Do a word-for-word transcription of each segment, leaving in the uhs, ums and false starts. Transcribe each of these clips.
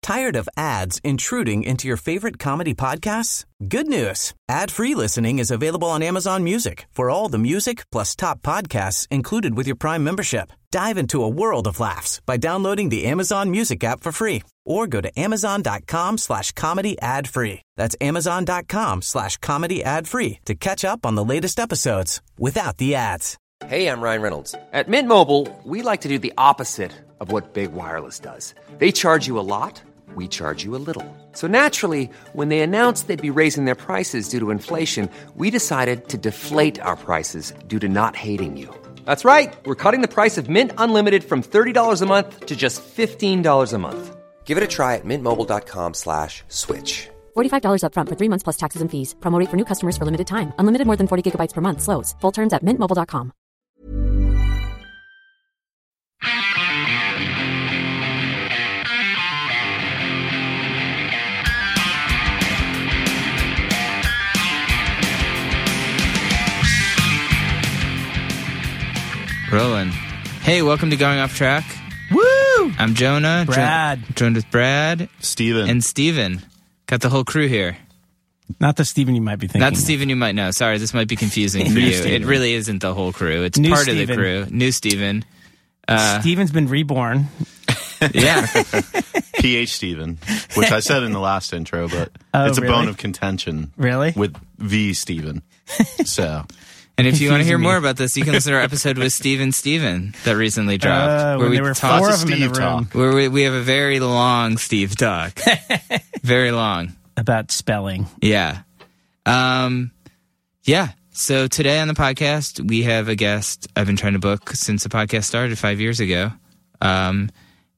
Tired of ads intruding into your favorite comedy podcasts? Good news. Ad-free listening is available on Amazon Music for all the music plus top podcasts included with your Prime membership. Dive into a world of laughs by downloading the Amazon Music app for free or go to amazon.com slash comedy ad free. That's amazon.com slash comedy ad free to catch up on the latest episodes without the ads. Hey, I'm Ryan Reynolds. At Mint Mobile, we like to do the opposite of what Big Wireless does. They charge you a lot. We charge you a little. So naturally, when they announced they'd be raising their prices due to inflation, we decided to deflate our prices due to not hating you. That's right. We're cutting the price of Mint Unlimited from thirty dollars a month to just fifteen dollars a month. Give it a try at mintmobile.com slash switch. forty-five dollars up front for three months plus taxes and fees. Promo rate for new customers for limited time. Unlimited more than forty gigabytes per month. Slows full terms at mint mobile dot com. Rolling. Hey, welcome to Going Off Track. Woo! I'm Jonah. Brad. Jo- joined with Brad. Steven. And Steven. Got the whole crew here. Not the Steven you might be thinking. Not the Steven you might know. Sorry, this might be confusing for you. Steven. It really isn't the whole crew. It's New part Steven. of the crew. New Steven. Uh, Steven's been reborn. Yeah. P H Steven, which I said in the last intro, but Oh, it's a really? bone of contention. Really? With V Steven. So... And if you want to hear Confusing me. more about this, you can listen to our episode with Steven Steven that recently dropped. Uh, when there were talk- four Lots of of them in the Steve room. talk. where we, we have a very long Steve talk. Very long. About spelling. Yeah. Um, yeah. So today on the podcast, we have a guest I've been trying to book since the podcast started five years ago. Um,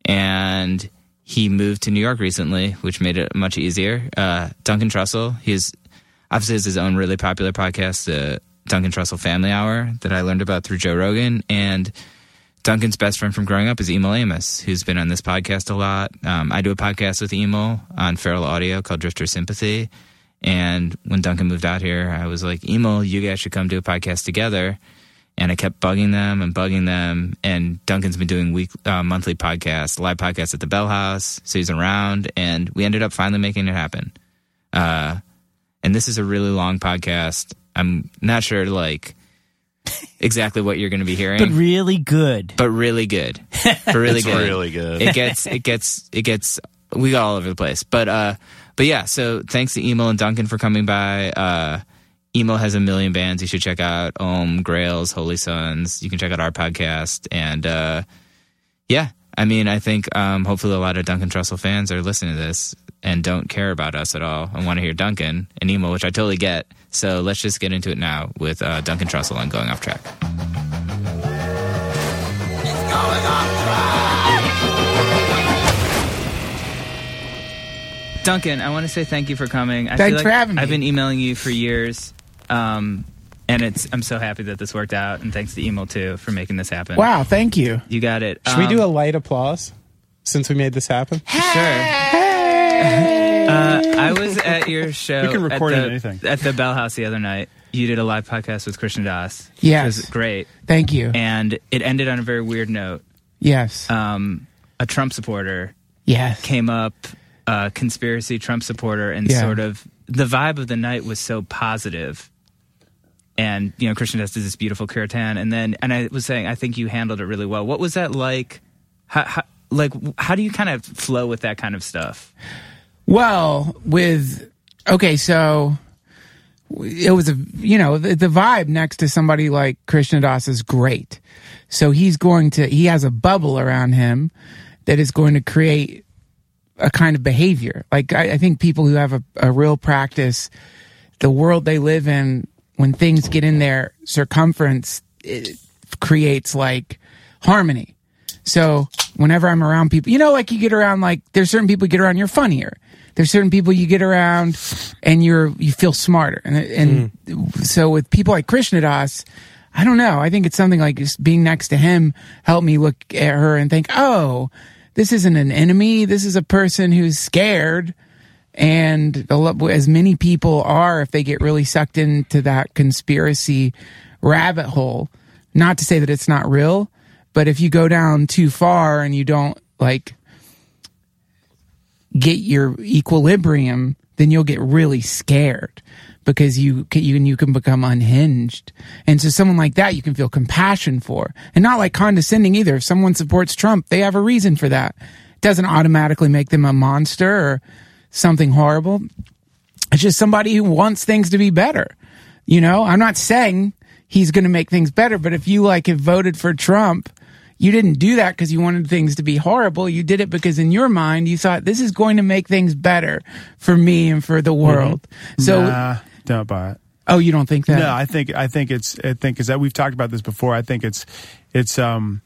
and he moved to New York recently, which made it much easier. Uh, Duncan Trussell, he's obviously has his own really popular podcast, the Duncan Trussell Family Hour, that I learned about through Joe Rogan. And Duncan's best friend from growing up is Emil Amos, who's been on this podcast a lot. Um, I do a podcast with Emil on Feral Audio called Drifter Sympathy. And when Duncan moved out here, I was like, Emil, you guys should come do a podcast together. And I kept bugging them and bugging them. And Duncan's been doing week, uh, monthly podcasts, live podcasts at the Bell House. So he's around. And we ended up finally making it happen. Uh, and this is a really long podcast. I'm not sure, like, exactly what you're going to be hearing. But really good. But really good. But really It's good. really good. It gets, it gets, it gets, we got all over the place. But, uh, but yeah, so thanks to Emil and Duncan for coming by. Uh, Emil has a million bands you should check out. Ohm, Grails, Holy Sons. You can check out our podcast. And, uh, yeah, I mean, I think, um, hopefully a lot of Duncan Trussell fans are listening to this and don't care about us at all and want to hear Duncan and Emil, which I totally get. So let's just get into it now with uh, Duncan Trussell on Going Off Track. It's going off track! Duncan, I want to say thank you for coming. I Thanks feel like for having me. I've been emailing you for years, um, and it's I'm so happy that this worked out, and thanks to Emil, too, for making this happen. Wow, thank you. You got it. Should we do a light applause since we made this happen? Sure. Uh, I was at your show. We can record at the, anything. at the Bell House the other night. You did a live podcast with Krishna Das. Yes. Which was great. Thank you. And it ended on a very weird note. Yes. Um, a Trump supporter yes. came up, a conspiracy Trump supporter, and Yeah. sort of the vibe of the night was so positive. And, you know, Krishna Das did this beautiful kirtan. And then, and I was saying, I think you handled it really well. What was that like? How, how, like, how do you kind of flow with that kind of stuff? Well, with okay, so it was a you know the, the vibe next to somebody like Krishna Das is great. So he's going to he has a bubble around him that is going to create a kind of behavior. Like I, I think people who have a, a real practice, the world they live in, when things get in their circumference, it creates like harmony. So whenever I'm around people, you know, like you get around, like there's certain people you get around, you're funnier. There's certain people you get around and you're, you feel smarter. And, and mm. so with people like Krishna Das, I don't know. I think it's something like just being next to him helped me look at her and think, oh, this isn't an enemy. This is a person who's scared. And a lot, as many people are, if they get really sucked into that conspiracy rabbit hole, not to say that it's not real, but if you go down too far and you don't like get your equilibrium, then you'll get really scared because you can, you, you can become unhinged. And so someone like that, you can feel compassion for, and not like condescending either. If someone supports Trump, they have a reason for that. It doesn't automatically make them a monster or something horrible. It's just somebody who wants things to be better. You know, I'm not saying he's going to make things better, but if you like have voted for Trump, you didn't do that because you wanted things to be horrible. You did it because in your mind, you thought this is going to make things better for me and for the world. Mm-hmm. So, nah, don't buy it. Oh, you don't think that? No, I think I think it's I think is that we've talked about this before. I think it's it's um,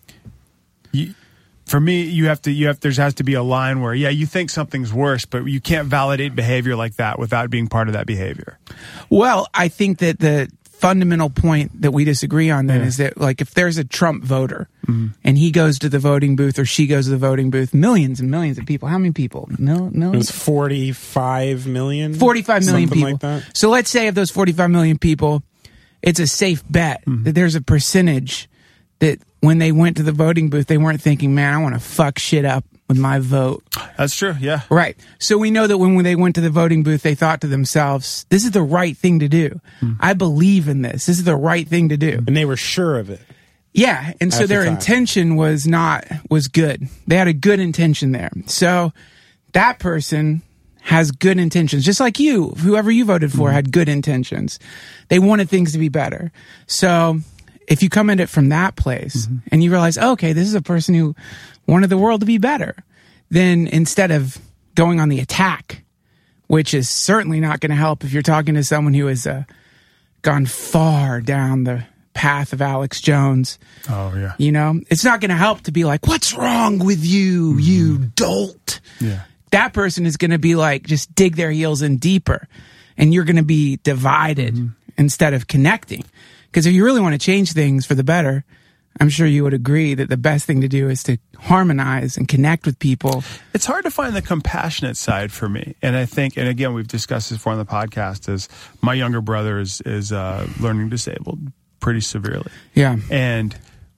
you, for me, you have to you have there has to be a line where yeah, you think something's worse, but you can't validate behavior like that without being part of that behavior. Well, I think that the fundamental point that we disagree on then yeah. is that, like, if there's a Trump voter mm-hmm. and he goes to the voting booth or she goes to the voting booth, millions and millions of people. How many people? Mil- millions? It was forty-five million. forty-five million Something people. like that. So let's say of those forty-five million people, it's a safe bet mm-hmm. that there's a percentage that when they went to the voting booth, they weren't thinking, man, I want to fuck shit up with my vote. That's true, yeah. Right. So we know that when, when they went to the voting booth, they thought to themselves, this is the right thing to do. Mm. I believe in this. This is the right thing to do. And they were sure of it. Yeah. And so their the intention was not, was good. They had a good intention there. So that person has good intentions, just like you, whoever you voted for mm. had good intentions. They wanted things to be better. So if you come at it from that place mm-hmm. and you realize, oh, okay, this is a person who wanted the world to be better, then instead of going on the attack, which is certainly not going to help if you're talking to someone who has uh, gone far down the path of Alex Jones. Oh, yeah. You know, it's not going to help to be like, what's wrong with you, mm-hmm. you dolt? Yeah. That person is going to be like, just dig their heels in deeper, and you're going to be divided mm-hmm. instead of connecting. Because if you really want to change things for the better, I'm sure you would agree that the best thing to do is to harmonize and connect with people. It's hard to find the compassionate side for me. And I think, and again, we've discussed this before on the podcast, is my younger brother is, is uh, learning disabled pretty severely. Yeah. And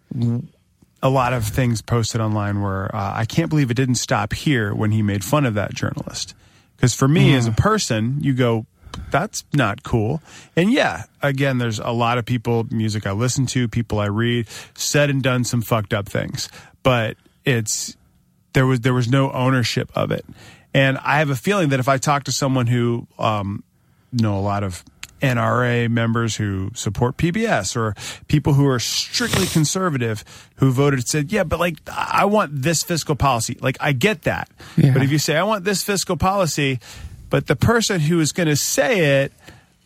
a lot of things posted online where uh, I can't believe it didn't stop here when he made fun of that journalist. Because for me uh-huh. as a person, you go, that's not cool. And yeah, again, there's a lot of people, music I listen to, people I read, said and done some fucked up things. But it's there was there was no ownership of it. And I have a feeling that if I talk to someone who um, know a lot of N R A members who support P B S or people who are strictly conservative who voted said, yeah, but like I want this fiscal policy. Like I get that. Yeah. But if you say I want this fiscal policy, but the person who is going to say it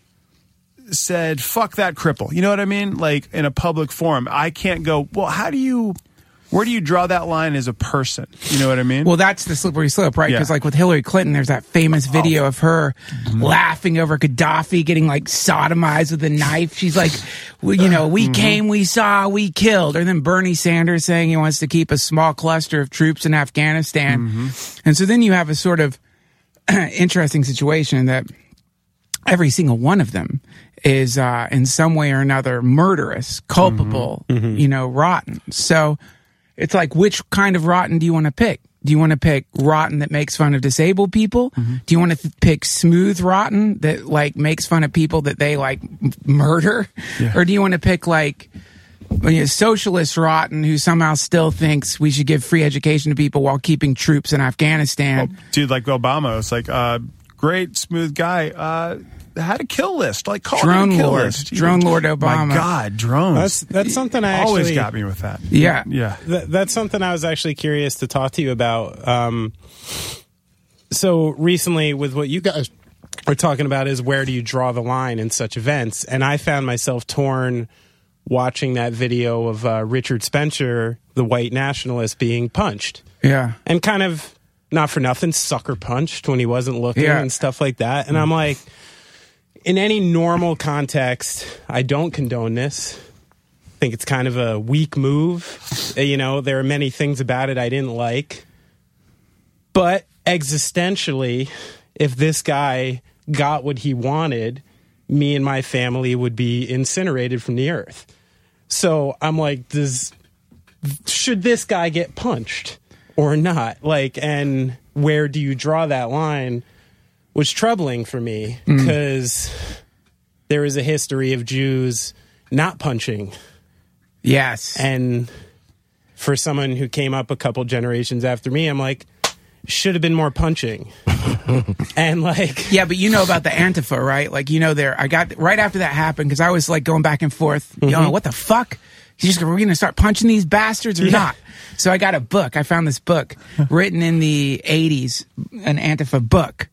said, fuck that cripple. You know what I mean? Like in a public forum, I can't go, well, how do you, where do you draw that line as a person? You know what I mean? Well, that's the slippery slope, right? Because yeah. like with Hillary Clinton, there's that famous video oh. of her mm-hmm. laughing over Gaddafi getting like sodomized with a knife. She's like, well, you know, we mm-hmm. came, we saw, we killed. Or then Bernie Sanders saying he wants to keep a small cluster of troops in Afghanistan. Mm-hmm. And so then you have a sort of interesting situation that every single one of them is uh, in some way or another murderous, culpable, mm-hmm. you know, rotten. So it's like, which kind of rotten do you want to pick? Do you want to pick rotten that makes fun of disabled people? Mm-hmm. Do you want to th- pick smooth rotten that like makes fun of people that they like m- murder? Yeah. Or do you want to pick like you know, socialist rotten who somehow still thinks we should give free education to people while keeping troops in Afghanistan? Well, dude, like Obama, it's like, uh, great, smooth guy. Uh, had a kill list, like call drone it a kill lord, list. drone lord Obama. My God, drones. That's that's something I always actually, got me with that. Yeah, yeah. Th- that's something I was actually curious to talk to you about. Um, so recently, with what you guys are talking about, is where do you draw the line in such events? And I found myself torn watching that video of uh, Richard Spencer, the white nationalist, being punched. Yeah. And kind of, not for nothing, sucker punched when he wasn't looking yeah. and stuff like that. And I'm like, in any normal context, I don't condone this. I think it's kind of a weak move. You know, there are many things about it I didn't like. But existentially, if this guy got what he wanted, me and my family would be incinerated from the earth. So I'm like, does should this guy get punched or not? Like, and where do you draw that line was troubling for me because mm. there is a history of Jews not punching. Yes. And for someone who came up a couple generations after me, I'm like, should have been more punching. And like, yeah, but you know about the Antifa, right? Like, you know, there, I got right after that happened because I was like going back and forth, mm-hmm. you know, what the fuck? You just, we're going to start punching these bastards or yeah. not? So I got a book. I found this book written in the eighties, an Antifa book.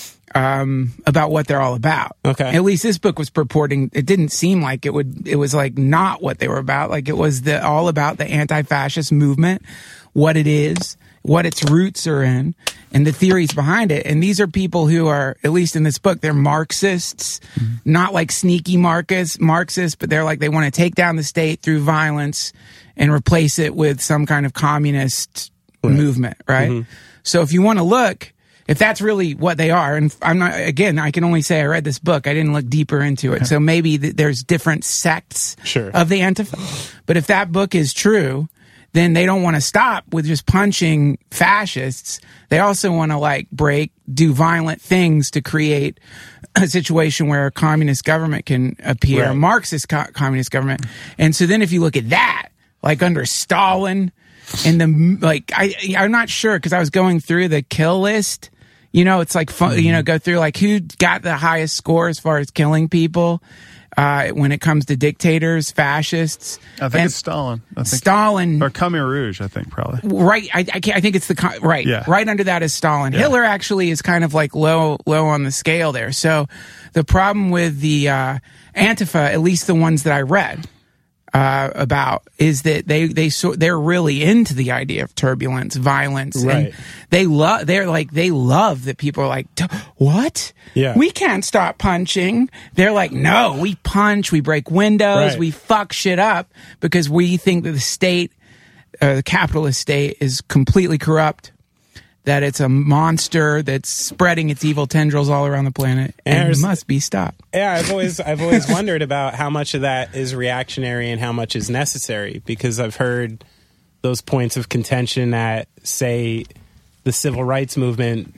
Um, about what they're all about. Okay. At least this book was purporting, it didn't seem like it would, it was like not what they were about. Like it was the, all about the anti-fascist movement, what it is, what its roots are in, and the theories behind it. And these are people who are, at least in this book, they're Marxists, mm-hmm. not like sneaky Marcus, Marxists, but they're like, they want to take down the state through violence and replace it with some kind of communist right. movement, right? Mm-hmm. So if you want to look, if that's really what they are, and I'm not, again, I can only say I read this book. I didn't look deeper into it. So maybe th- there's different sects sure. of the Antifa. But if that book is true, then they don't want to stop with just punching fascists. They also want to like break, do violent things to create a situation where a communist government can appear, right. a Marxist co- communist government. And so then if you look at that, like under Stalin, and the like, I I'm not sure because I was going through the kill list. You know, it's like fun, you know, go through like who got the highest score as far as killing people uh, when it comes to dictators, fascists. I think and it's Stalin. I think, Stalin or Khmer Rouge. I think probably right. I I, can't, I think it's the right. Yeah. Right under that is Stalin. Yeah. Hitler actually is kind of like low low on the scale there. So the problem with the uh, Antifa, at least the ones that I read. Uh, about is that they they so they're really into the idea of turbulence, violence, right. and they love they're like they love that people are like, what? Yeah, we can't stop punching. They're like, no, we punch, we break windows, right. we fuck shit up because we think that the state, uh, the capitalist state, is completely corrupt. That it's a monster that's spreading its evil tendrils all around the planet and, and must be stopped. Yeah, I've always I've always wondered about how much of that is reactionary and how much is necessary because I've heard those points of contention that say the civil rights movement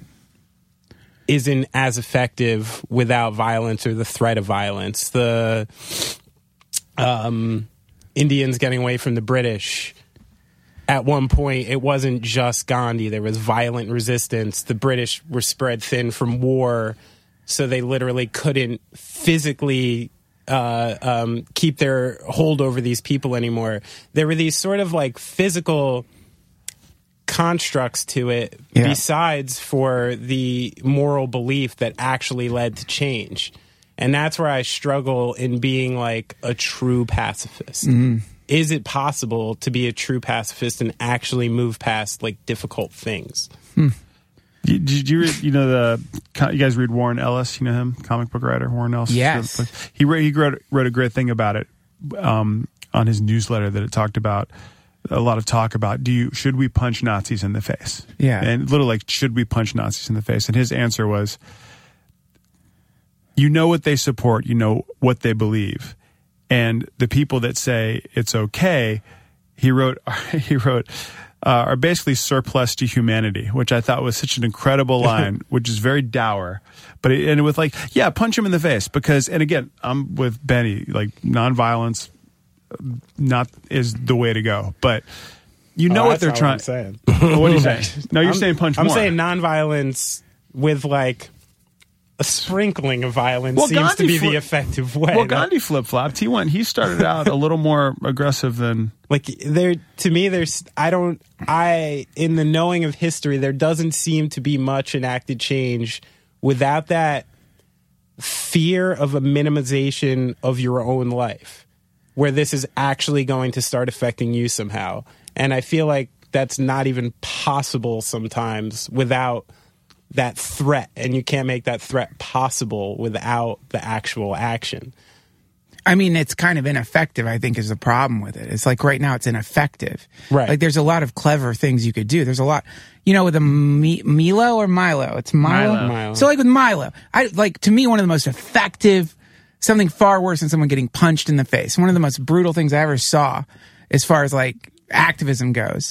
isn't as effective without violence or the threat of violence. The um, Indians getting away from the British. At one point, it wasn't just Gandhi. There was violent resistance. The British were spread thin from war, so they literally couldn't physically uh, um, keep their hold over these people anymore. There were these sort of like physical constructs to it, yeah. besides for the moral belief that actually led to change. And that's where I struggle in being like a true pacifist. Mm-hmm. Is it possible to be a true pacifist and actually move past like difficult things? Hmm. Did, did you read, you know, the, you guys read Warren Ellis, you know him, comic book writer, Warren Ellis? Yes. He, wrote, he wrote, wrote a great thing about it um, on his newsletter that it talked about, a lot of talk about, do you, should we punch Nazis in the face? Yeah. And little like, should we punch Nazis in the face? And his answer was, you know what they support, you know what they believe. And the people that say it's okay, he wrote, he wrote, uh, are basically surplus to humanity, which I thought was such an incredible line, which is very dour. But it ended with like, yeah, punch him in the face because, and again, I'm with Benny, like nonviolence, not is the way to go. But you know oh, what they're trying. I'm saying. What are you saying? No, you're I'm, saying punch I'm more. I'm saying nonviolence with like a sprinkling of violence well, seems Gandhi to be fli- the effective way. Well, Gandhi flip flopped. He went. He started out a little more aggressive than like there. To me, there's. I don't. I in the knowing of history, there doesn't seem to be much enacted change without that fear of a minimization of your own life, where this is actually going to start affecting you somehow. And I feel like that's not even possible sometimes without that threat, and you can't make that threat possible without the actual action. I mean, it's kind of ineffective, I think, is the problem with it. It's like right now it's ineffective. Right. Like there's a lot of clever things you could do. There's a lot, you know, with a Mi- Milo or Milo. It's Milo. Milo. Milo. So like with Milo, I like to me one of the most effective, something far worse than someone getting punched in the face. One of the most brutal things I ever saw as far as like activism goes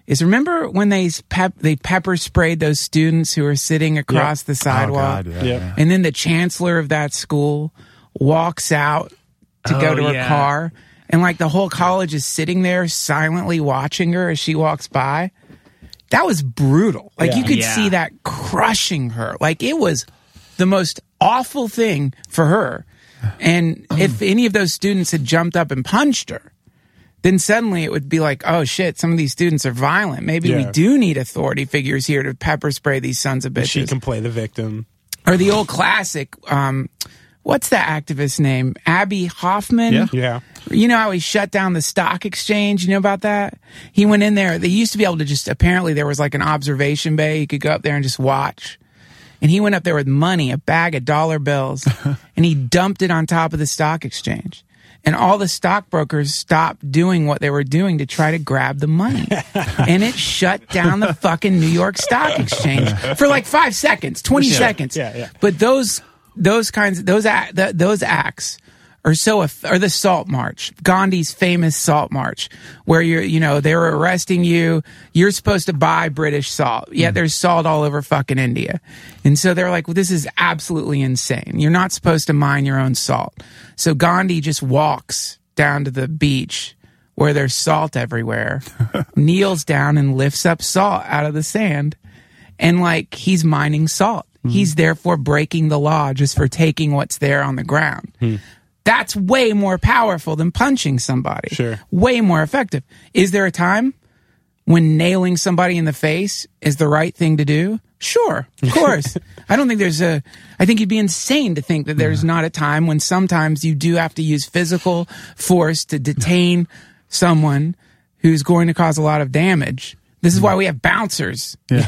is remember when they pep, they pepper sprayed those students who were sitting across Yep. the sidewalk? Oh, God, yeah, Yep. yeah. And then the chancellor of that school walks out to go Oh, to her yeah. car. And like the whole college is sitting there silently watching her as she walks by. That was brutal. Like Yeah. you could Yeah. see that crushing her. Like it was the most awful thing for her. And if any of those students had jumped up and punched her, then suddenly it would be like, oh shit, some of these students are violent. Maybe we Yeah. do need authority figures here to pepper spray these sons of She bitches. can play the victim. Or the old classic, um, what's the activist name? Abby Hoffman? Yeah. Yeah. You know how he shut down the stock exchange? You know about that? He went in there. They used to be able to just, apparently there was like an observation bay. You could go up there and just watch. And he went up there with money, a bag of dollar bills, and he dumped it on top of the stock exchange. And all the stockbrokers stopped doing what they were doing to try to grab the money. And it shut down the fucking New York Stock Exchange for like five seconds, twenty seconds. Yeah, yeah. But those those kinds those a- th- those acts are so eff- or the Salt March, Gandhi's famous Salt March, where you're you know they were arresting you, you're supposed to buy British salt, yet there's salt all over fucking India, and so they're like, well, this is absolutely insane. You're not supposed to mine your own salt. So Gandhi just walks down to the beach where there's salt everywhere, kneels down and lifts up salt out of the sand, and like he's mining salt. He's therefore breaking the law just for taking what's there on the ground. That's way more powerful than punching somebody. Sure. Way more effective. Is there a time when nailing somebody in the face is the right thing to do? Sure, of course. I don't think there's a, I think you'd be insane to think that there's not a time when sometimes you do have to use physical force to detain someone who's going to cause a lot of damage. This is why we have bouncers. Yeah.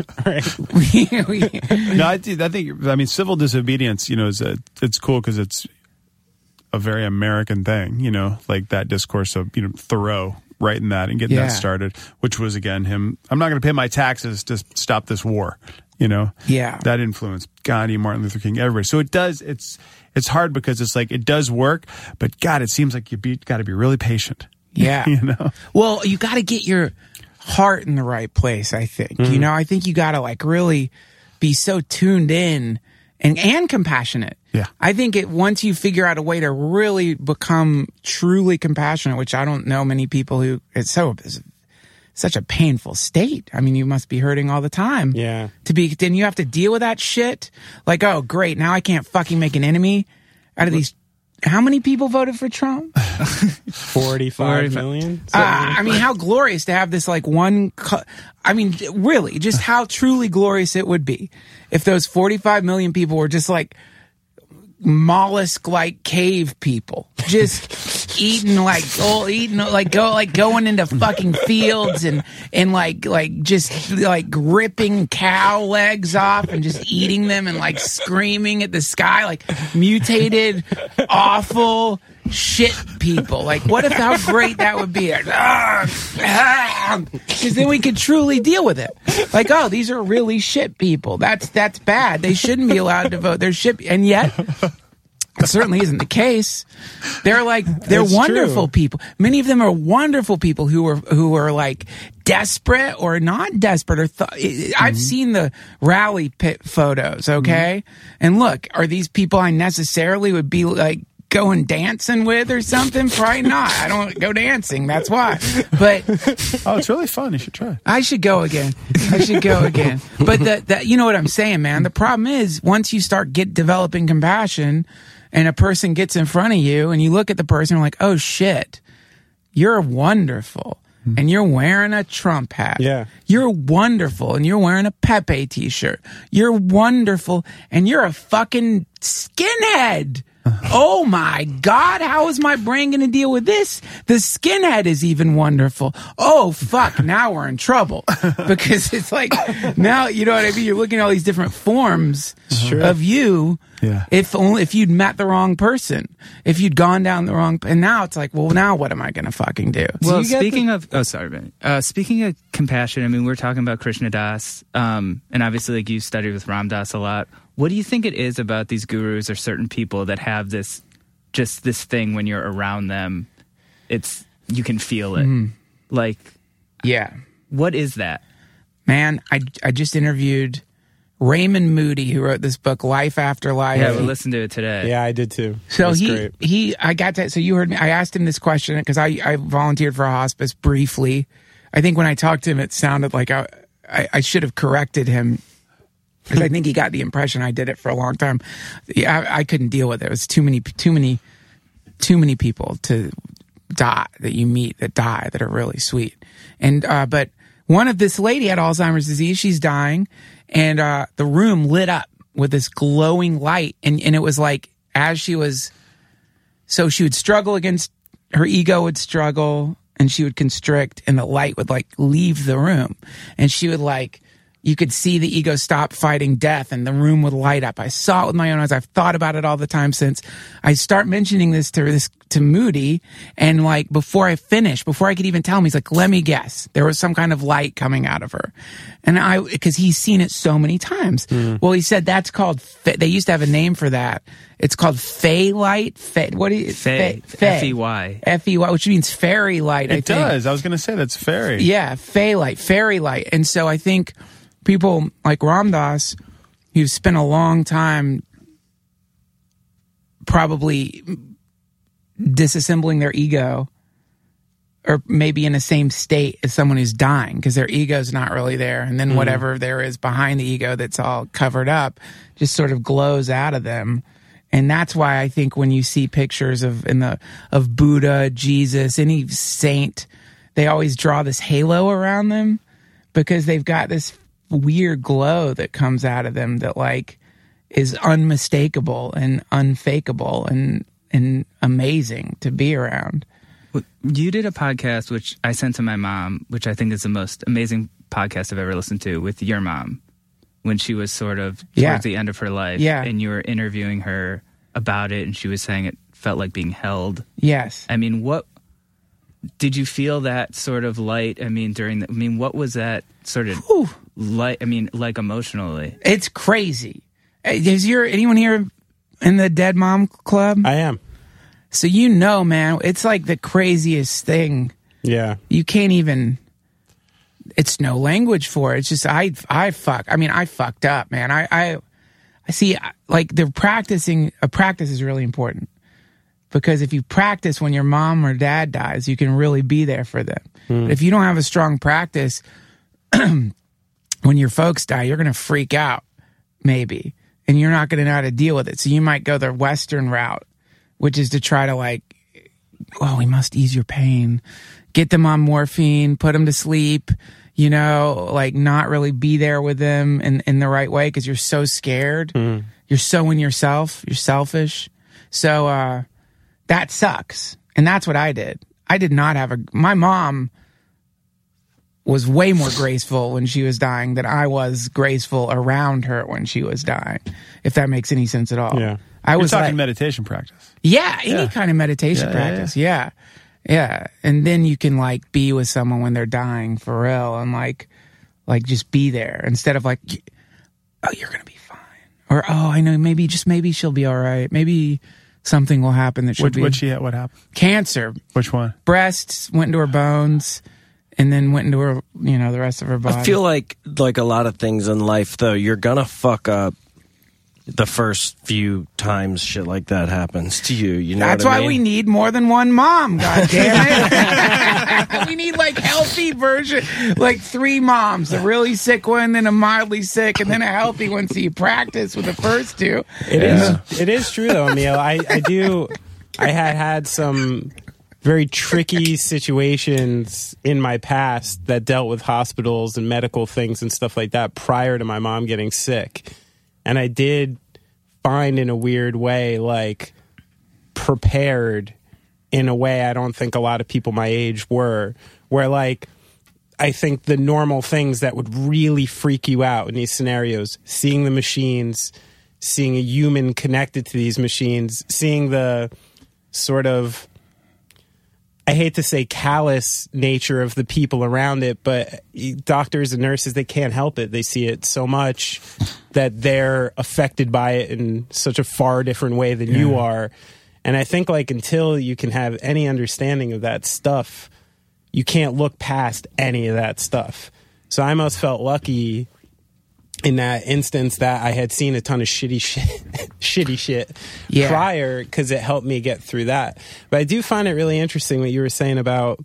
We- we- No, I, think- I think, I mean, civil disobedience, you know, is a, it's cool because it's a very American thing, you know, like that discourse of, you know, Thoreau writing that and getting Yeah. that started, which was, again, him, I'm not going to pay my taxes to stop this war, you know? Yeah. That influenced Gandhi, Martin Luther King, everybody. So it does, it's, it's hard because it's like, it does work, but God, it seems like you be, got to be really patient. Yeah. You know? Well, you got to get your heart in the right place, I think. You know, I think you got to like really be so tuned in and, and compassionate. Yeah. I think it once you figure out a way to really become truly compassionate, which I don't know many people who, it's so, it's such a painful state. I mean, you must be hurting all the time. Yeah. To be, then you have to deal with that shit. Like, oh, great. Now I can't fucking make an enemy out of these. How many people voted for Trump? forty-five million? Uh, I mean, how glorious to have this like one. Co- I mean, really, just how truly glorious it would be if those forty-five million people were just like mollusk-like cave people, just eating like oh, eating like go like going into fucking fields and and like like just like ripping cow legs off and just eating them and like screaming at the sky like mutated, awful shit people. Like, what if how great that would be? Because then we could truly deal with it. Like, oh, these are really shit people. That's that's bad. They shouldn't be allowed to vote. They're shit, and yet it certainly isn't the case. They're like they're That's wonderful true. people. Many of them are wonderful people who are who are like desperate or not desperate. Or th- I've seen the rally pit photos. Okay, and look, are these people I necessarily would be like going dancing with or something? Probably not. I don't go dancing. That's why. But Oh, it's really fun. You should try it. I should go again. I should go again. But the, the, you know what I'm saying, man? The problem is once you start get developing compassion and a person gets in front of you and you look at the person and like, oh shit, you're wonderful. And you're wearing a Trump hat. Yeah. You're wonderful. And you're wearing a Pepe t-shirt. You're wonderful. And you're a fucking skinhead. Oh my God, how is my brain going to deal with this? The skinhead is even wonderful. Oh fuck, now we're in trouble. Because it's like, now, you know what I mean? You're looking at all these different forms Sure. of you. Yeah. If only, if you'd met the wrong person, if you'd gone down the wrong, and now it's like, well, now what am I going to fucking do? So Well, you get speaking of, oh, sorry, Ben. Uh, speaking of compassion, I mean, we're talking about Krishna Das, um, and obviously, like you studied with Ram Dass a lot. What do you think it is about these gurus or certain people that have this, just this thing when you're around them, it's you can feel it, like yeah. what is that? Man, I, I just interviewed Raymond Moody, who wrote this book, Life After Life. Yeah, we listened to it today. Yeah, I did too. So That's he, great. he, I got that. So you heard me. I asked him this question because I, I volunteered for a hospice briefly. I think when I talked to him, it sounded like I, I, I should have corrected him because I think he got the impression I did it for a long time. Yeah, I, I couldn't deal with it. It was too many, too many, too many people to die that you meet that die that are really sweet. And uh, but one of this lady had Alzheimer's disease. She's dying, and uh, the room lit up with this glowing light, and and it was like as she was, so she would struggle against her ego would struggle. And she would constrict, and the light would like leave the room, and she would like, you could see the ego stop fighting death, and the room would light up. I saw it with my own eyes. I've thought about it all the time since. I start mentioning this to this to Moody, and like before I finish, before I could even tell him, he's like, "Let me guess." There was some kind of light coming out of her, and I because he's seen it so many times. Mm. Well, he said that's called. They used to have a name for that. It's called Fey light. Fey, what do you? Fey. F E Y. F E Y, which means fairy light. It I think. does. I was going to say that's fairy. Yeah, Fey light, fairy light, and so I think people like Ram Dass, who've spent a long time probably disassembling their ego, or maybe in the same state as someone who's dying because their ego's not really there, and then mm. whatever there is behind the ego that's all covered up just sort of glows out of them. And that's why I think when you see pictures of in the of Buddha, Jesus, any saint, they always draw this halo around them because they've got this weird glow that comes out of them that like is unmistakable and unfakeable and and amazing to be around. You did a podcast which I sent to my mom, which I think is the most amazing podcast I've ever listened to, with your mom when she was sort of towards yeah. the end of her life. Yeah. And you were interviewing her about it, and she was saying it felt like being held. Yes. I mean, what did you feel that sort of light? I mean, during the, I mean, what was that sort of Whew. light? I mean, like emotionally. It's crazy. Is your anyone here in the Dead Mom Club? I am. So you know, man, it's like the craziest thing. Yeah. You can't even, it's no language for it. It's just, I, I fuck, I mean, I fucked up, man. I, I, I see, like, the practicing, a practice is really important. Because if you practice when your mom or dad dies, you can really be there for them. Mm. But if you don't have a strong practice, when your folks die, you're going to freak out, maybe. And you're not going to know how to deal with it. So you might go the Western route, which is to try to like, oh, we must ease your pain, get them on morphine, put them to sleep, you know, like not really be there with them in, in the right way because you're so scared. Mm. You're so in yourself. You're selfish. So uh, that sucks. And that's what I did. I did not have a, my mom was way more graceful when she was dying than I was graceful around her when she was dying, if that makes any sense at all. Yeah. I You're was talking like, meditation practice. Yeah, any Yeah. kind of meditation Yeah, practice. Yeah, yeah. yeah. And then you can like be with someone when they're dying for real and like like just be there instead of like, oh, you're going to be fine. Or, oh, I know, maybe just maybe she'll be all right. Maybe something will happen that she'll What, be. what she had? What happened? Cancer. Which one? Breasts went into her bones and then went into her, you know, the rest of her body. I feel like like a lot of things in life, though, you're going to fuck up the first few times shit like that happens to you. You know That's what I why mean? we need more than one mom, God damn it. We need like healthy version, like three moms, a really sick one, then a mildly sick, and then a healthy one so you practice with the first two. It yeah. is. It is true though, Emil. I, I do I had had some very tricky situations in my past that dealt with hospitals and medical things and stuff like that prior to my mom getting sick. And I did find in a weird way, like, prepared in a way I don't think a lot of people my age were, where, like, I think the normal things that would really freak you out in these scenarios, seeing the machines, seeing a human connected to these machines, seeing the sort of, I hate to say callous nature of the people around it, but doctors and nurses, they can't help it. They see it so much that they're affected by it in such a far different way than yeah. you are. And I think like until you can have any understanding of that stuff, you can't look past any of that stuff. So I almost felt lucky in that instance that I had seen a ton of shitty shit, shitty shit Yeah. prior, because it helped me get through that. But I do find it really interesting what you were saying about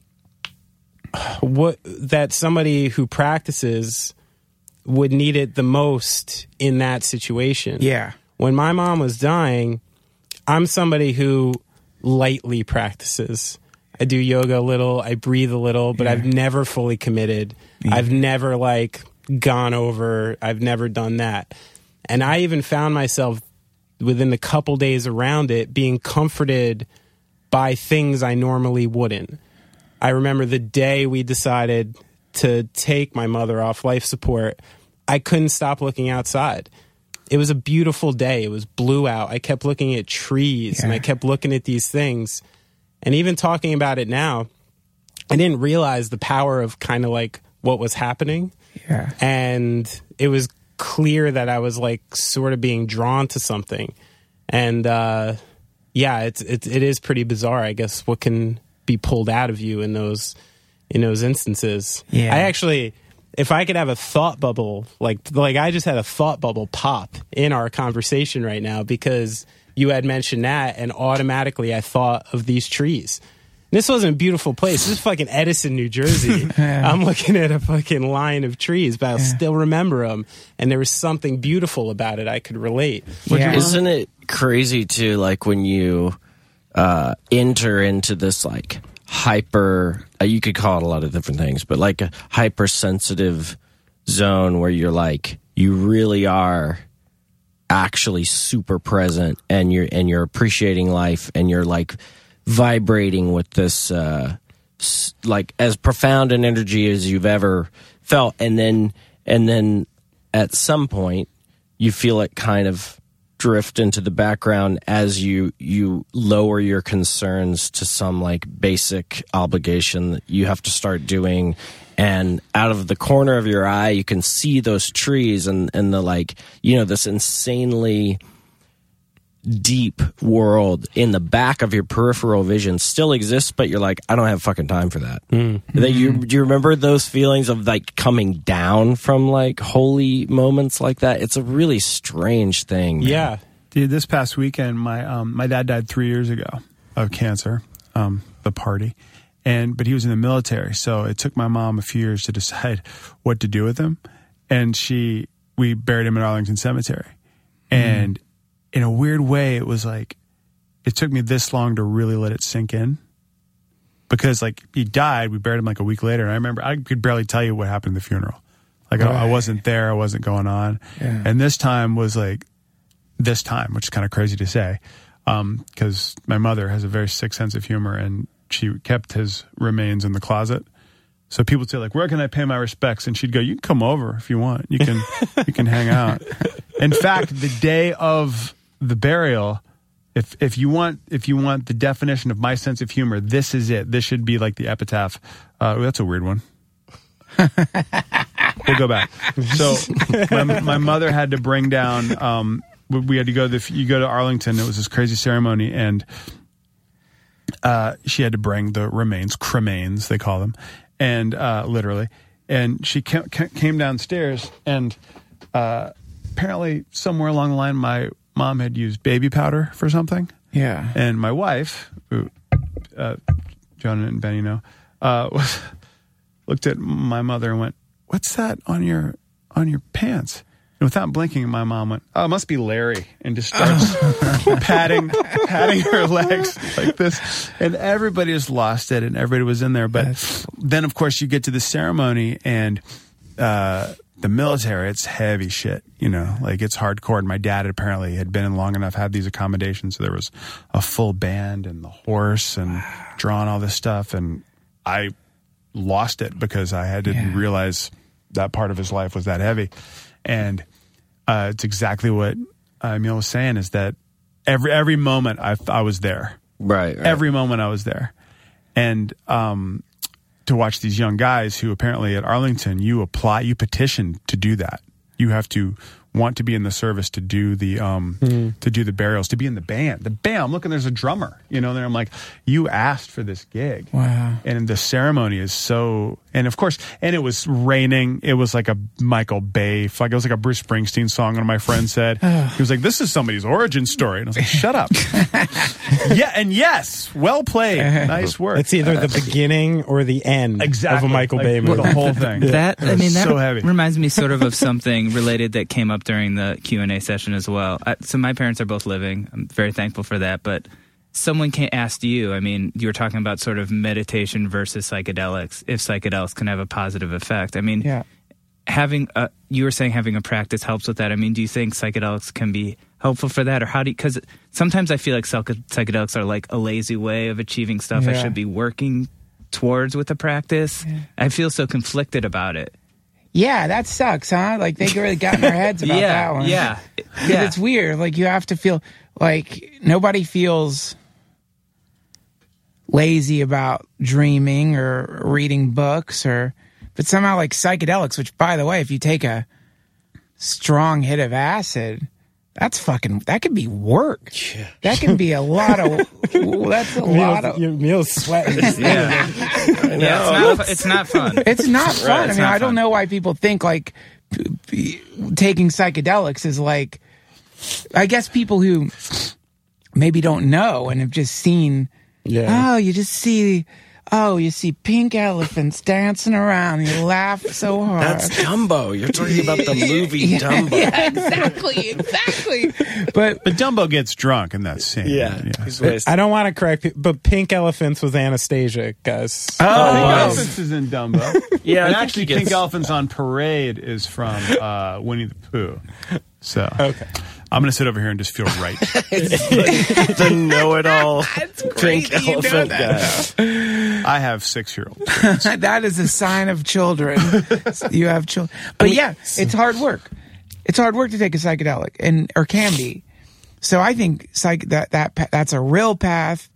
what that somebody who practices would need it the most in that situation. Yeah. When my mom was dying, I'm somebody who lightly practices. I do yoga a little, I breathe a little, but Yeah. I've never fully committed. Yeah. I've never like gone over, I've never done that. And I even found myself within the couple days around it being comforted by things I normally wouldn't. I remember the day we decided to take my mother off life support, I couldn't stop looking outside. It was a beautiful day. It was blue out. I kept looking at trees, yeah. and I kept looking at these things. And even talking about it now, I didn't realize the power of kind of like what was happening. Yeah. And it was clear that I was like sort of being drawn to something. And uh, yeah, it's, it's it is pretty bizarre, I guess, what can be pulled out of you in those in those instances. Yeah. I actually, if I could have a thought bubble, like like I just had a thought bubble pop in our conversation right now because you had mentioned that, and automatically I thought of these trees. This wasn't a beautiful place. This is fucking Edison, New Jersey. Yeah. I'm looking at a fucking line of trees, but I'll Yeah. still remember them. And there was something beautiful about it. I could relate. Yeah. Isn't it crazy too, like when you uh, enter into this like hyper, uh, you could call it a lot of different things, but like a hypersensitive zone where you're like, you really are actually super present and you're, and you're appreciating life and you're like vibrating with this, uh, s- like as profound an energy as you've ever felt. And then, and then at some point you feel it kind of drift into the background as you, you lower your concerns to some like basic obligation that you have to start doing. And out of the corner of your eye, you can see those trees and, and the like, you know, this insanely deep world in the back of your peripheral vision still exists, but you're like, I don't have fucking time for that. Mm. That you, do you remember those feelings of like coming down from like holy moments like that? It's a really strange thing. Man. Yeah. Dude, this past weekend, my um, my dad died three years ago of cancer, um, the party. And but he was in the military, so it took my mom a few years to decide what to do with him. And she, we buried him in Arlington Cemetery. And mm. in a weird way, it was like, it took me this long to really let it sink in. Because like he died, we buried him like a week later. And I remember, I could barely tell you what happened at the funeral. Like right. I, I wasn't there, I wasn't going on. Yeah. And this time was like, this time, which is kind of crazy to say. Um, because my mother has a very sick sense of humor and she kept his remains in the closet. So people would say like, where can I pay my respects? And she'd go, you can come over if you want. You can, you can hang out. In fact, the day of the burial, if, if you want, if you want the definition of my sense of humor, this is it. This should be like the epitaph. Uh, that's a weird one. We'll go back. So my, my mother had to bring down, um, we had to go to the, you go to Arlington. It was this crazy ceremony and, Uh, she had to bring the remains, cremains, they call them, and uh, literally. And she ca- ca- came downstairs, and uh, apparently somewhere along the line, my mom had used baby powder for something. Yeah. And my wife, who uh, John and Benny know, uh, was, looked at my mother and went, "What's that on your on your pants?" And without blinking, my mom went, "Oh, it must be Larry," and just starts patting, patting her legs like this. And everybody just lost it, and everybody was in there. But That's... then, of course, you get to the ceremony, and uh, the military, it's heavy shit, you know, like it's hardcore. And my dad apparently had been in long enough, had these accommodations, so there was a full band and the horse and drawing all this stuff. And I lost it because I had didn't yeah. realize that part of his life was that heavy. And uh, it's exactly what uh, Emil was saying, is that every every moment I, I was there. Right, right. Every moment I was there. And um, to watch these young guys who apparently at Arlington, you apply, you petition to do that. You have to want to be in the service to do the um mm. to do the burials, to be in the band. The band, I'm looking, there's a drummer, you know, and I'm like, you asked for this gig. Wow. And the ceremony is so, and of course, and it was raining. It was like a Michael Bay, like it was like a Bruce Springsteen song. One of my friends said, he was like, this is somebody's origin story. And I was like, shut up. Yeah, and yes, well played. Nice work. It's either the beginning or the end exactly. of a Michael like, Bay movie. The whole thing. That, I mean, that so heavy. reminds me sort of of something related that came up during the Q and A session as well. I, so my parents are both living. I'm very thankful for that. But someone came, asked you, I mean, you were talking about sort of meditation versus psychedelics, if psychedelics can have a positive effect. I mean, yeah. having a, you were saying having a practice helps with that. I mean, do you think psychedelics can be helpful for that? Or how do you, because sometimes I feel like psychedelics are like a lazy way of achieving stuff yeah. I should be working towards with the practice. Yeah. I feel so conflicted about it. Yeah, that sucks, huh? Like, they really got in their heads about yeah, that one. Yeah, yeah. It's weird. Like, you have to feel like nobody feels lazy about dreaming or reading books, or but somehow like psychedelics, which, by the way, if you take a strong hit of acid, that's fucking, that could be work. Yeah. That can be a lot of, that's a Meals, lot of. Your meal's sweating. Yeah, yeah it's, not, it's not fun. It's not fun. Right, I mean, I don't fun. know why people think like p- p- taking psychedelics is like, I guess people who maybe don't know and have just seen, yeah. oh, you just see, oh, you see pink elephants dancing around. You laugh so hard. That's Dumbo. You're talking about the movie yeah, Dumbo. Yeah, exactly, exactly. But but Dumbo gets drunk in that scene. Yeah, yeah. I don't want to correct people, but Pink Elephants was Anastasia, guys. Oh, Oh, Pink wow. Elephants is in Dumbo. Yeah, and I think actually, he gets- Pink Elephants on Parade is from uh, Winnie the Pooh. So Okay. I'm going to sit over here and just feel right. The know-it-all Pink crazy you know Elephant that. guy. I have six-year-olds. That is a sign of children. You have children. But yeah, it's hard work. It's hard work to take a psychedelic, and or can be. So I think psych that that pa- that's a real path.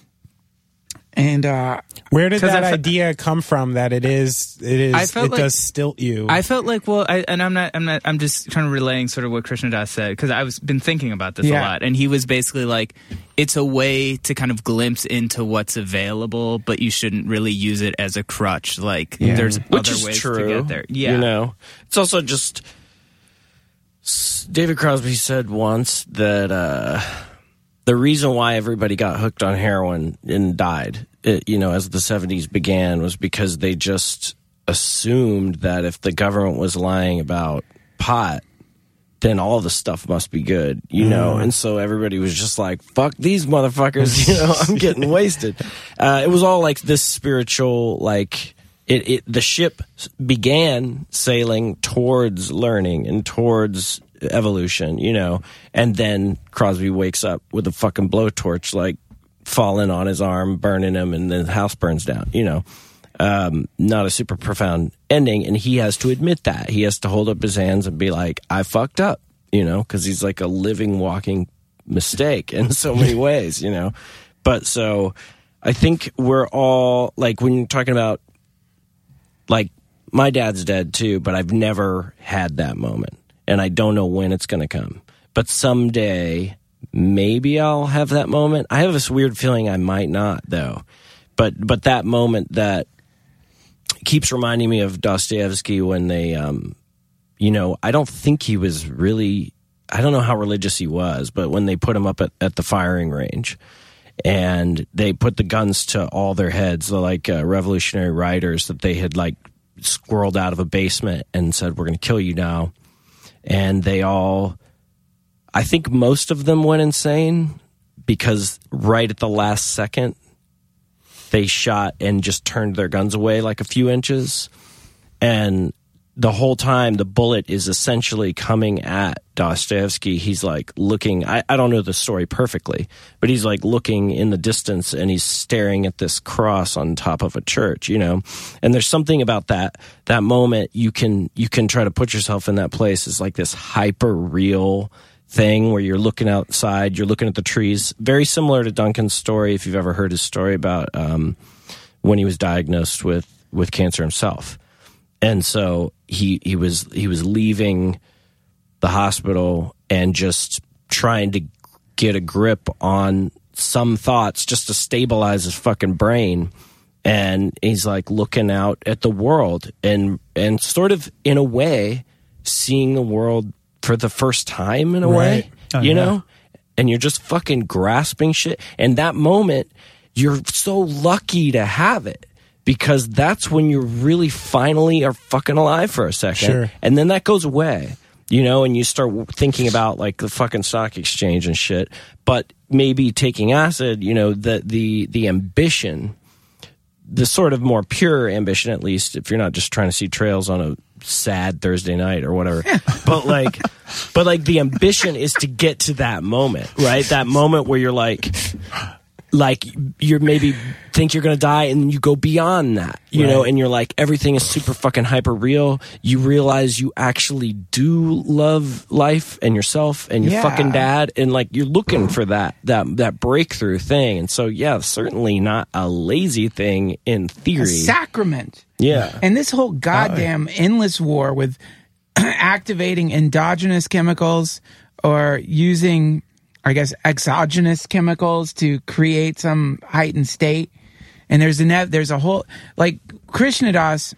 And uh, where did 'cause that I fe- idea come from? That it is, it is, I felt it like- does stilt you. I felt like, well, I, and I'm not, I'm not, I'm just kind of relaying sort of what Krishna Das said, because I was been thinking about this Yeah. a lot, and he was basically like, it's a way to kind of glimpse into what's available, but you shouldn't really use it as a crutch. Like, Yeah. there's Which other is ways true. to get there. Yeah, You know, it's also just s- David Crosby said once that uh, the reason why everybody got hooked on heroin and died, it, you know, as the seventies began, was because they just assumed that if the government was lying about pot, then all the stuff must be good, you know? And so everybody was just like, fuck these motherfuckers, you know, I'm getting wasted. Uh, it was all like this spiritual, like, it, it, the ship began sailing towards learning and towards evolution, you know? And then Crosby wakes up with a fucking blowtorch, like, falling on his arm, burning him, and then the house burns down, you know? Um, not a super profound ending, and he has to admit that. He has to hold up his hands and be like, I fucked up, you know, because he's like a living, walking mistake in so many ways, you know. But so I think we're all, like, when you're talking about, like, my dad's dead too, but I've never had that moment, and I don't know when it's going to come. But someday, maybe I'll have that moment. I have this weird feeling I might not, though. But but that moment that keeps reminding me of Dostoevsky when they, um, you know, I don't think he was really, I don't know how religious he was, but when they put him up at, at the firing range and they put the guns to all their heads, the like uh, revolutionary riders that they had like squirreled out of a basement and said, we're going to kill you now. And they all, I think most of them went insane because right at the last second, they shot and just turned their guns away like a few inches. And the whole time, the bullet is essentially coming at Dostoevsky. He's like looking, I, I don't know the story perfectly, but he's like looking in the distance and he's staring at this cross on top of a church, you know? And there's something about that, that moment you can, you can try to put yourself in that place. It's like this hyper real thing where you're looking outside, you're looking at the trees, very similar to Duncan's story, if you've ever heard his story about um, when he was diagnosed with, with cancer himself. And so he he was he was leaving the hospital and just trying to get a grip on some thoughts just to stabilize his fucking brain. And he's like looking out at the world and and sort of in a way seeing the world for the first time in a Right. way, Oh, you yeah. know? And you're just fucking grasping shit. And that moment, you're so lucky to have it because that's when you really finally are fucking alive for a second. Sure. And then that goes away, you know, and you start thinking about like the fucking stock exchange and shit. But maybe taking acid, you know, the the the ambition, the sort of more pure ambition, at least if you're not just trying to see trails on a sad Thursday night or whatever. but like, but like the ambition is to get to that moment, right? That moment where you're like, like you're maybe think you're going to die and you go beyond that, you Right. know, and you're like, everything is super fucking hyper real. You realize you actually do love life and yourself and your Yeah. fucking dad. And like, you're looking for that, that, that breakthrough thing. And so, yeah, certainly not a lazy thing in A theory. sacrament. Yeah. And this whole goddamn endless war with activating endogenous chemicals or using, I guess, exogenous chemicals to create some heightened state. And there's a there's a whole, like, Krishnadas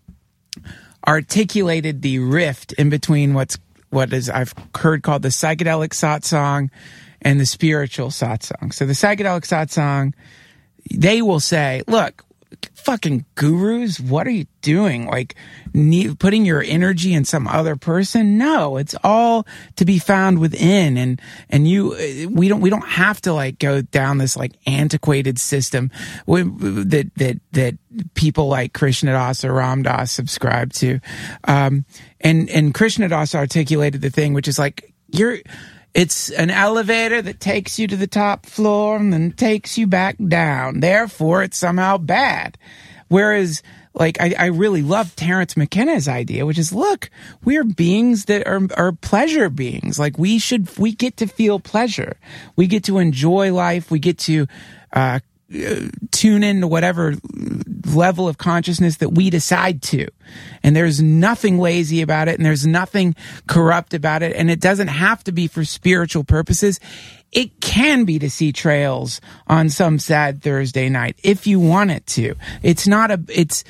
articulated the rift in between what's what is I've heard called the psychedelic satsang and the spiritual satsang. So the psychedelic satsang, they will say, look, fucking gurus, what are you doing? Like, ne- putting your energy in some other person? No, it's all to be found within. And, and you, uh, we don't, we don't have to like go down this like antiquated system w- w- that, that, that people like Krishnadas or Ram Dass subscribe to. Um, and, and Krishnadas articulated the thing, which is like, you're, it's an elevator that takes you to the top floor and then takes you back down. Therefore, it's somehow bad. Whereas, like, I, I really love Terence McKenna's idea, which is, look, we're beings that are, are pleasure beings. Like, we should, we get to feel pleasure. We get to enjoy life. We get to, uh, tune into whatever level of consciousness that we decide to. And there's nothing lazy about it, and there's nothing corrupt about it, and it doesn't have to be for spiritual purposes. It can be to see trails on some sad Thursday night if you want it to. It's not a it's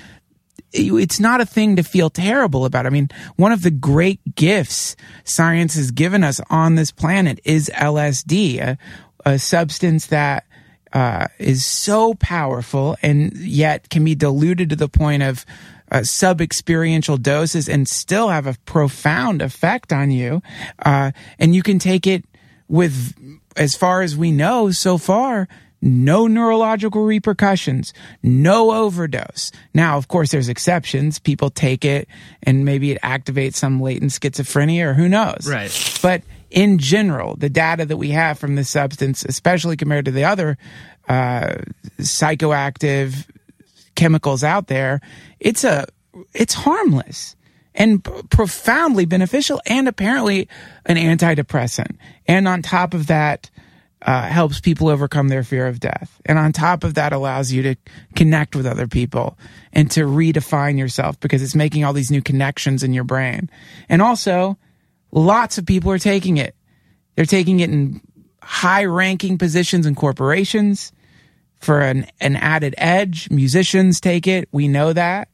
it's not a thing to feel terrible about. I mean, one of the great gifts science has given us on this planet is L S D, a, a substance that Uh, is so powerful and yet can be diluted to the point of uh, sub-experiential doses and still have a profound effect on you. Uh, and you can take it with, as far as we know so far, no neurological repercussions, no overdose. Now, of course, there's exceptions. People take it and maybe it activates some latent schizophrenia or who knows. Right. But in general, the data that we have from this substance, especially compared to the other uh, psychoactive chemicals out there, it's a it's harmless and p- profoundly beneficial, and apparently an antidepressant. And on top of that, uh, helps people overcome their fear of death. And on top of that, allows you to connect with other people and to redefine yourself because it's making all these new connections in your brain. And also, lots of people are taking it. They're taking it in high-ranking positions in corporations for an, an added edge. Musicians take it. We know that.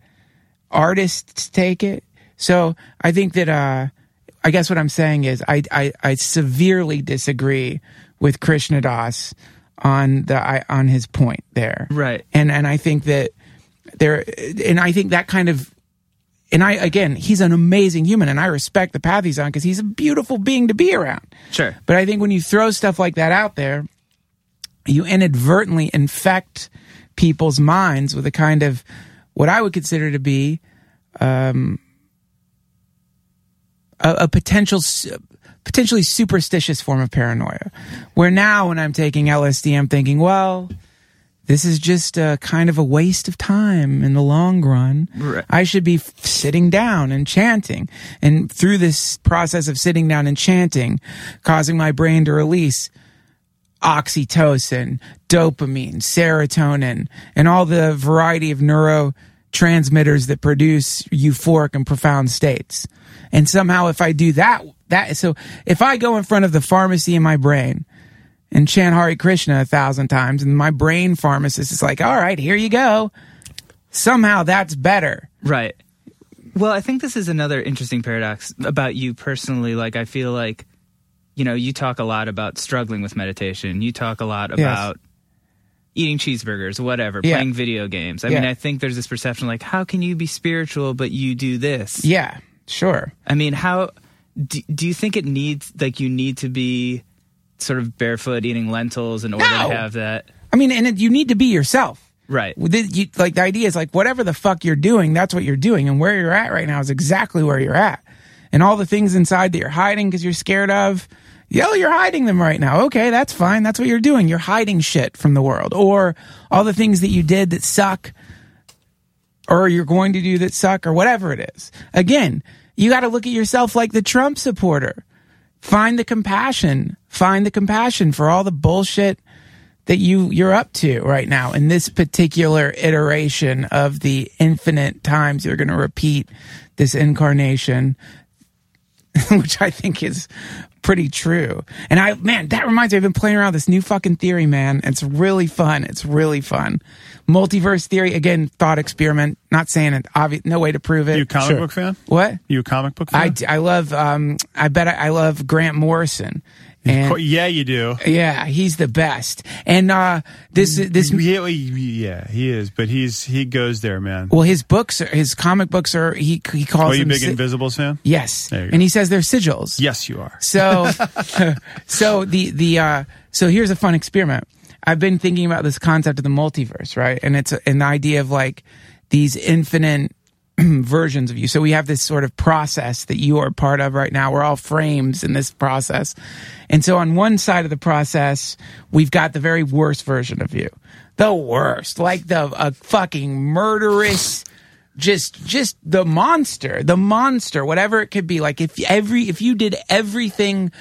Artists take it. So I think that, uh, I guess what I'm saying is I, I, I severely disagree with Krishna Das on the, I, on his point there. Right. And, and I think that there, and I think that kind of, and I, again, he's an amazing human and I respect the path he's on because he's a beautiful being to be around. Sure. But I think when you throw stuff like that out there, you inadvertently infect people's minds with a kind of what I would consider to be um, a, a potential, potentially superstitious form of paranoia. Where now, when I'm taking L S D, I'm thinking, well, this is just a kind of a waste of time in the long run. Right. I should be f- sitting down and chanting. And through this process of sitting down and chanting, causing my brain to release oxytocin, dopamine, serotonin, and all the variety of neurotransmitters that produce euphoric and profound states. And somehow if I do that that. So if I go in front of the pharmacy in my brain and chant Hare Krishna a thousand times, and my brain pharmacist is like, all right, here you go. Somehow that's better. Right. Well, I think this is another interesting paradox about you personally. Like, I feel like, you know, you talk a lot about struggling with meditation. You talk a lot about yes. eating cheeseburgers, whatever, yeah. playing video games. I yeah. mean, I think there's this perception like, how can you be spiritual, but you do this? Yeah, sure. I mean, how do, do you think it needs, like, you need to be sort of barefoot eating lentils in order no. to have that? I mean, and it, you need to be yourself. Right. You, like, the idea is like, whatever the fuck you're doing, that's what you're doing. And where you're at right now is exactly where you're at. And all the things inside that you're hiding because you're scared of, yo, you're hiding them right now. Okay, that's fine. That's what you're doing. You're hiding shit from the world. Or all the things that you did that suck, or you're going to do that suck, or whatever it is. Again, you got to look at yourself like the Trump supporter. Find the compassion. Find the compassion for all the bullshit that you, you're up to right now in this particular iteration of the infinite times you're going to repeat this incarnation, which I think is pretty true. And I, man, that reminds me, I've been playing around with this new fucking theory, man. It's really fun. It's really fun. Multiverse theory, again, thought experiment. Not saying it, obvious, no way to prove it. You a comic sure. book fan? What? You a comic book fan? I, I love, um, I bet I, I love Grant Morrison. And, yeah, you do. Yeah, he's the best. And uh, this this yeah, yeah, he is. But he's he goes there, man. Well, his books, are, his comic books are he he calls. Are you a them big si- Invisibles fan? Yes, and go. He says they're sigils. Yes, you are. So, so the the uh, so here's a fun experiment. I've been thinking about this concept of the multiverse, right? And it's an idea of like these infinite versions of you. So we have this sort of process that you are part of right now. We're all frames in this process. And so on one side of the process, we've got the very worst version of you. The worst. Like the a fucking murderous, just just the monster. The monster, whatever it could be. Like if every if you did everything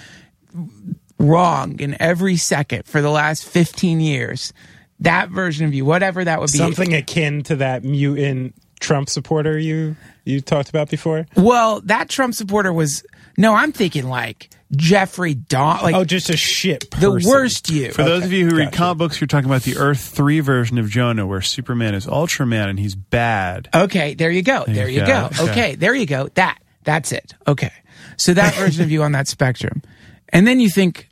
wrong in every second for the last fifteen years, that version of you, whatever that would be. Something akin to that mutant Trump supporter you you talked about before? Well, that Trump supporter was no. I'm thinking like Jeffrey Dahmer. Like, oh, just a shit person. The worst you. For okay, those of you who read gotcha. comic books, you're talking about the Earth three version of Jonah, where Superman is Ultraman and he's bad. Okay, there you go. There, there you go. go. Okay. okay, there you go. That that's it. Okay, so that version of you on that spectrum, and then you think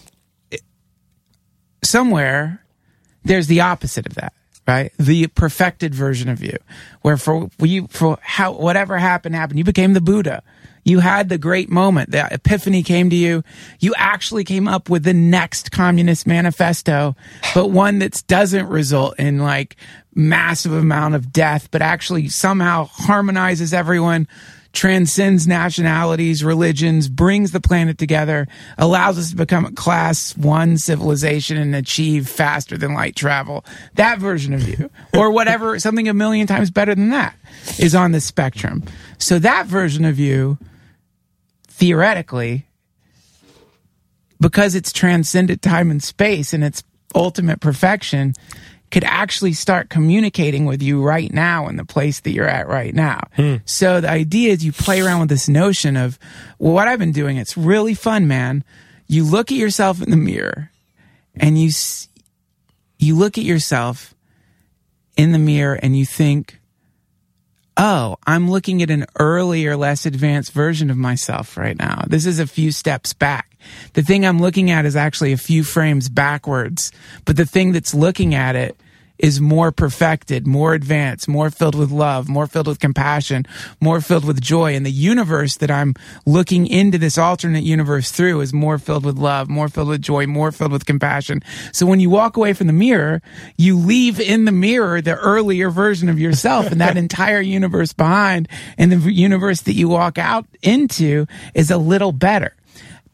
somewhere there's the opposite of that. Right, the perfected version of you, where for you, for how whatever happened happened, you became the Buddha. You had the great moment. The epiphany came to you. You actually came up with the next communist manifesto, but one that doesn't result in like massive amount of death, but actually somehow harmonizes everyone, transcends nationalities, religions, brings the planet together, allows us to become a class one civilization and achieve faster than light travel. That version of you, or whatever, something a million times better than that, is on the spectrum. So that version of you, theoretically, because it's transcended time and space and its ultimate perfection, could actually start communicating with you right now in the place that you're at right now. Hmm. So the idea is you play around with this notion of, well, what I've been doing, it's really fun, man. You look at yourself in the mirror and you, you look at yourself in the mirror and you think, oh, I'm looking at an earlier, less advanced version of myself right now. This is a few steps back. The thing I'm looking at is actually a few frames backwards, but the thing that's looking at it is more perfected, more advanced, more filled with love, more filled with compassion, more filled with joy. And the universe that I'm looking into this alternate universe through is more filled with love, more filled with joy, more filled with compassion. So when you walk away from the mirror, you leave in the mirror the earlier version of yourself and that entire universe behind. And the universe that you walk out into is a little better.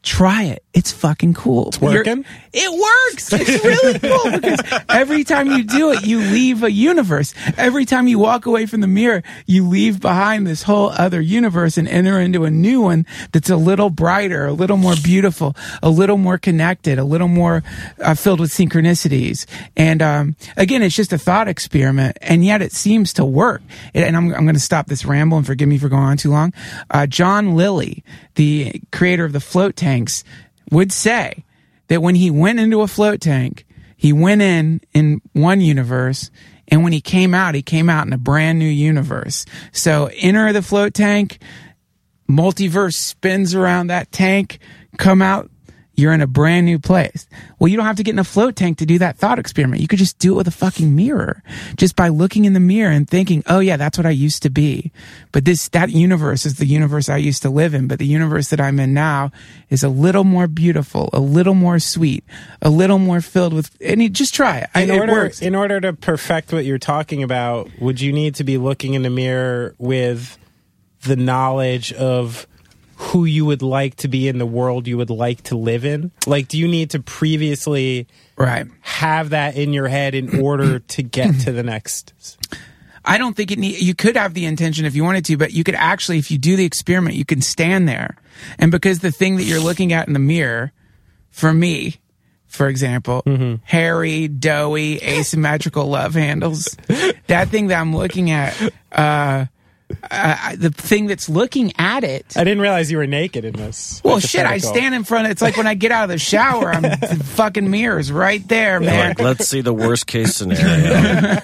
try it. It's fucking cool. It's working? It works. It's really cool because every time you do it, you leave a universe. Every time you walk away from the mirror, you leave behind this whole other universe and enter into a new one that's a little brighter, a little more beautiful, a little more connected, a little more uh, filled with synchronicities. And um, again, it's just a thought experiment, and yet it seems to work. And I'm, I'm going to stop this ramble and forgive me for going on too long. Uh, John Lilly, the creator of the float tanks, would say that when he went into a float tank, he went in in one universe, and when he came out, he came out in a brand new universe. So enter the float tank, multiverse spins around that tank, come out, you're in a brand new place. Well, you don't have to get in a float tank to do that thought experiment. You could just do it with a fucking mirror, just by looking in the mirror and thinking, oh yeah, that's what I used to be. But this, that universe is the universe I used to live in. But the universe that I'm in now is a little more beautiful, a little more sweet, a little more filled with, and you just try it. In I, order, it works. in order to perfect what you're talking about, would you need to be looking in the mirror with the knowledge of who you would like to be in the world you would like to live in? Like, do you need to previously right. have that in your head in order to get to the next? I don't think it need, you could have the intention if you wanted to, but you could actually, if you do the experiment, you can stand there. And because the thing that you're looking at in the mirror, for me, for example, mm-hmm. hairy, doughy, asymmetrical love handles, that thing that I'm looking at, uh, Uh, the thing that's looking at it. I didn't realize you were naked in this. Well, shit, I stand in front of it's like when I get out of the shower, I'm the fucking mirror's right there, man. Like, let's see the worst case scenario.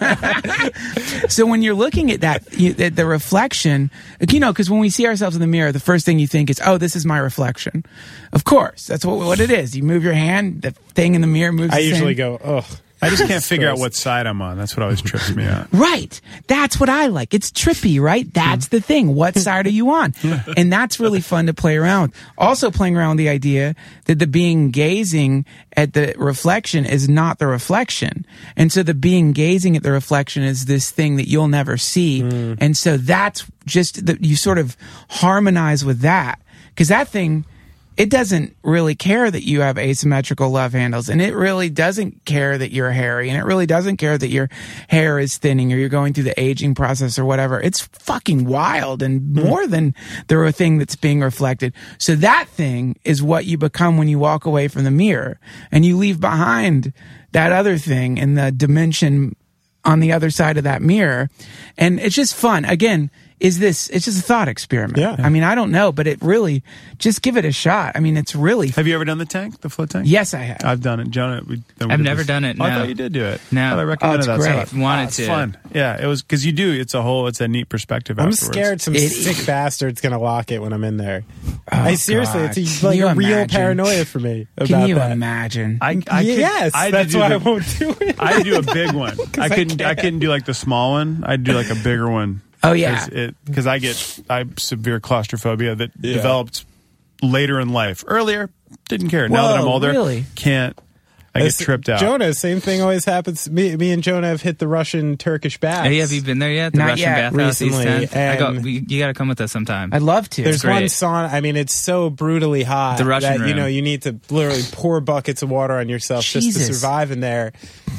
So when you're looking at that, you, the, the reflection, you know, because when we see ourselves in the mirror, the first thing you think is, oh, this is my reflection. Of course, that's what, what it is. You move your hand, the thing in the mirror moves. I the usually same. go, ugh. I just can't figure out what side I'm on. That's what always trips me out. Right. That's what I like. It's trippy, right? That's the thing. What side are you on? And that's really fun to play around with. Also playing around with the idea that the being gazing at the reflection is not the reflection. And so the being gazing at the reflection is this thing that you'll never see. Mm. And so that's just that you sort of harmonize with that. Because that thing, it doesn't really care that you have asymmetrical love handles, and it really doesn't care that you're hairy, and it really doesn't care that your hair is thinning or you're going through the aging process or whatever. It's fucking wild and more than the thing that's being reflected. So that thing is what you become when you walk away from the mirror, and you leave behind that other thing in the dimension on the other side of that mirror. And it's just fun. Again, is this, it's just a thought experiment. Yeah. I mean, I don't know, but it really, just give it a shot. I mean, it's really. Have you ever done the tank, the float tank? Yes, I have. I've done it. Jonah, we, we I've did never this. done it, Oh, I no. thought you did do it. No. I thought I Oh, recommended it's that great. stuff. Wanted Oh, it's to. fun. Yeah, it was, because you do, it's a whole, it's a neat perspective I'm afterwards. scared some It- sick bastard's going to lock it when I'm in there. Oh, I seriously, God. it's a, Can like you a real imagine? paranoia for me about Can you that. imagine? I, I could, yes, I that's do why the, I won't do it. I do a big one. I I couldn't. I, can't. couldn't do like the small one. I'd do like a bigger one. Oh, yeah. Because I get I have severe claustrophobia that Yeah. developed later in life. Earlier, didn't care. now that I'm Whoa, older, really? can't. I get tripped out. Jonah, same thing always happens. Me, me and Jonah have hit the Russian Turkish baths. Hey, have you been there yet? The Not Russian yet. bathhouse, East Recently, tenth? I go, and- we, you got to come with us sometime. I'd love to. There's great. one sauna. I mean, it's so brutally hot The Russian that you room. know you need to literally pour buckets of water on yourself just Jesus. to survive in there.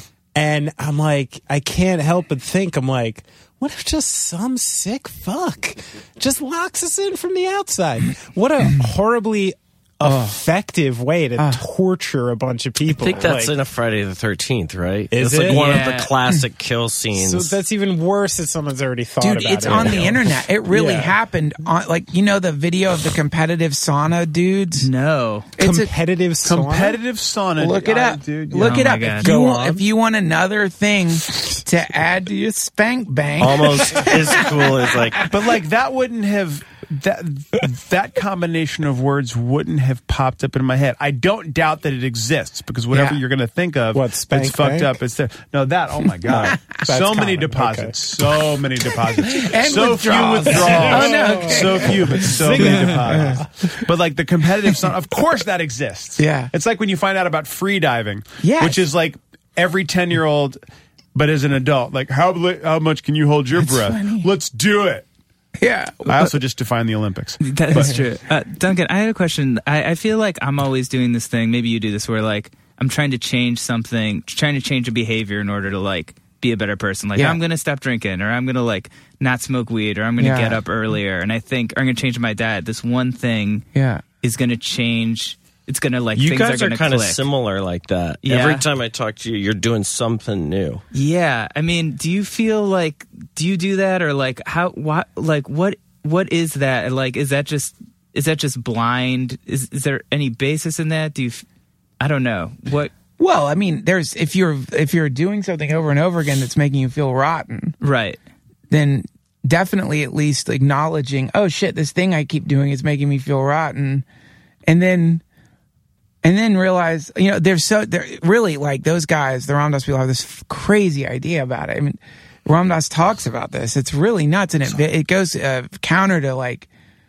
And I'm like, I can't help but think, I'm like, what if just some sick fuck just locks us in from the outside? What a horribly effective way to torture a bunch of people. I think that's Like, in a Friday the thirteenth, right? Is it's like it? one Yeah. of the classic kill scenes. so that's even worse that someone's already thought Dude, about it's it. on the internet. It really Yeah. happened. On, like, you know, the video of the competitive sauna dudes? No. It's a, competitive sauna? Competitive sauna. look it I- up. dude. Look Oh it my up. God. If you, Go want, on. if you want another thing to add to your spank bank. Almost as cool as like But like that wouldn't have that that combination of words wouldn't have popped up in my head. I don't doubt that it exists because whatever Yeah. you're going to think of, What, spank it's fucked bank? up. It's there. No, that. Oh my god, That's so many common. deposits, so many deposits, And so withdrawals. few withdrawals. Oh, no, okay. So few, but so many deposits. But like the competitive song, of course that exists. Yeah. it's like when you find out about free diving, Yes. which is like every ten year old, but as an adult, like how how much can you hold your breath? funny. Let's do it. Yeah. I also just defined the Olympics. That is true. Uh, Duncan, I had a question. I, I feel like I'm always doing this thing. Maybe you do this where like I'm trying to change something, trying to change a behavior in order to like be a better person. Like Yeah. I'm going to stop drinking, or I'm going to like not smoke weed, or I'm going to Yeah. get up earlier. And I think I'm going to change my diet. This one thing Yeah. is going to change. It's going to like You things guys are, are gonna kind of click. similar like that. Yeah. Every time I talk to you, you're doing something new. Yeah, I mean, do you feel like do you do that, or like how what like what what is that? Like, is that just is that just blind? Is is there any basis in that? Do you? f- I don't know what. Well, I mean, there's if you're if you're doing something over and over again that's making you feel rotten, Right. then definitely at least acknowledging, oh shit, this thing I keep doing is making me feel rotten, and then and then realize, you know, they're so they're really like those guys, the Ram Dass people have this f- crazy idea about it. I mean, Ram Dass talks about this. It's really nuts, and it it goes uh, counter to like